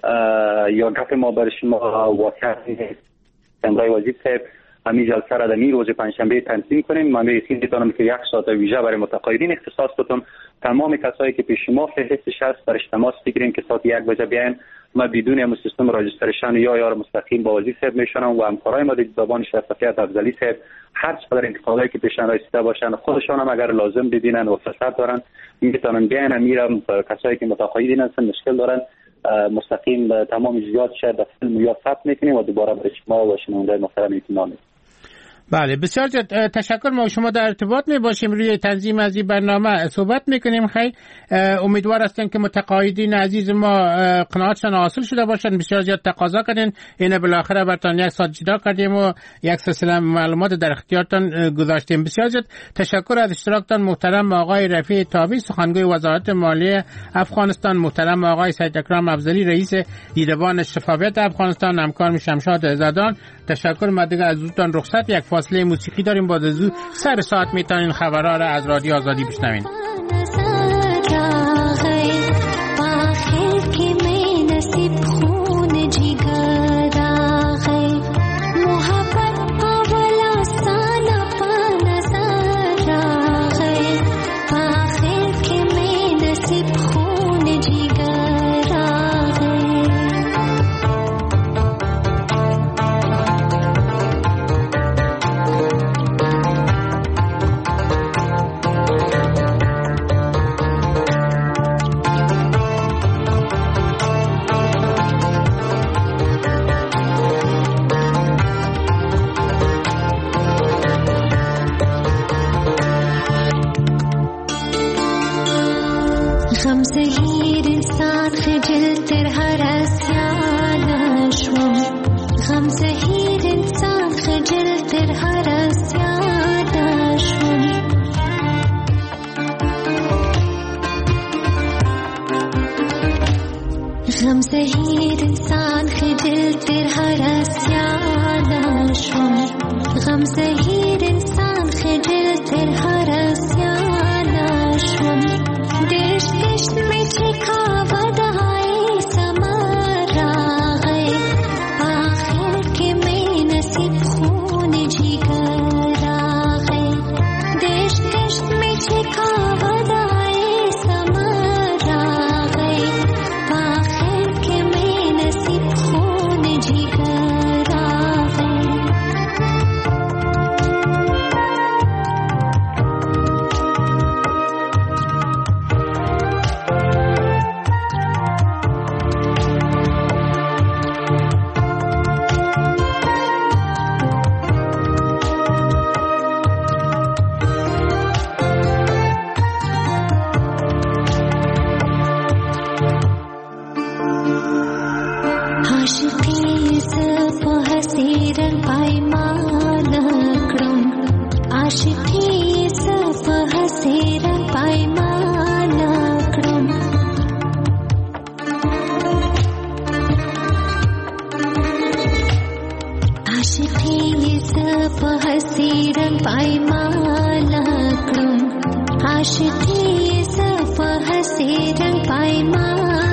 یا گپ ما بر شما واقعا امرای وزیر صاحب همین جلسه را در این روز پنجشنبه تنظیم کنیم. من می‌خواستم بتونم که یک ساعت ویژه برای متقاعدین اختصاص بدم. تمام کسایی که پیش ما فهرستش هست برش تماس بگیرین که ساعت یک بجه بیاین. ما بدون هم سیستم راجسترشن یا یا مستقیم با وزیر صاحب میشنم و همکارای ما در زبان شفافیت افضلی صاحب هر چقدر انتقادایی که پیشن رسیده باشن خودشان هم اگر لازم ببینن و فرصت دارن میتونن بیان. میرم کسایی که متقاعدین هستن مشکل دارن مستقیم تمام جزئیات شد در فیلم یا ثبت میکنیم و دوباره برای شما و شنونده محترم اطلاع میدیم. بله بسیار تشکر. ما شما در ارتباط می باشیم روی تنظیم از این برنامه صحبت میکنیم. خیلی امیدوار هستیم که متقاعدین عزیز ما قناعتشان حاصل شده باشند. بسیار زیاد تقاضا کردین، اینه بالاخره براتون یک ساعت جدا کردیم و یک سلسله معلومات در اختیارتان گذاشتیم. بسیار زیاد تشکر از اشتراکتان محترم آقای رفیع تابع سخنگوی وزارت مالیه افغانستان، محترم آقای سید اکرم افضلی رئیس دیدبان شفافیت افغانستان، همکارم شمشاد زدان. تشکر. ما دیگه از دوستان رخصت یک فاصله موسیقی داریم، بعد از اون سر ساعت میتونین خبرها را از رادیو آزادی بشنوین. देश देश में छिखा वदाई समारा سپهسیرن پایمالا کړم عاشقي سپهسیرن پایمالا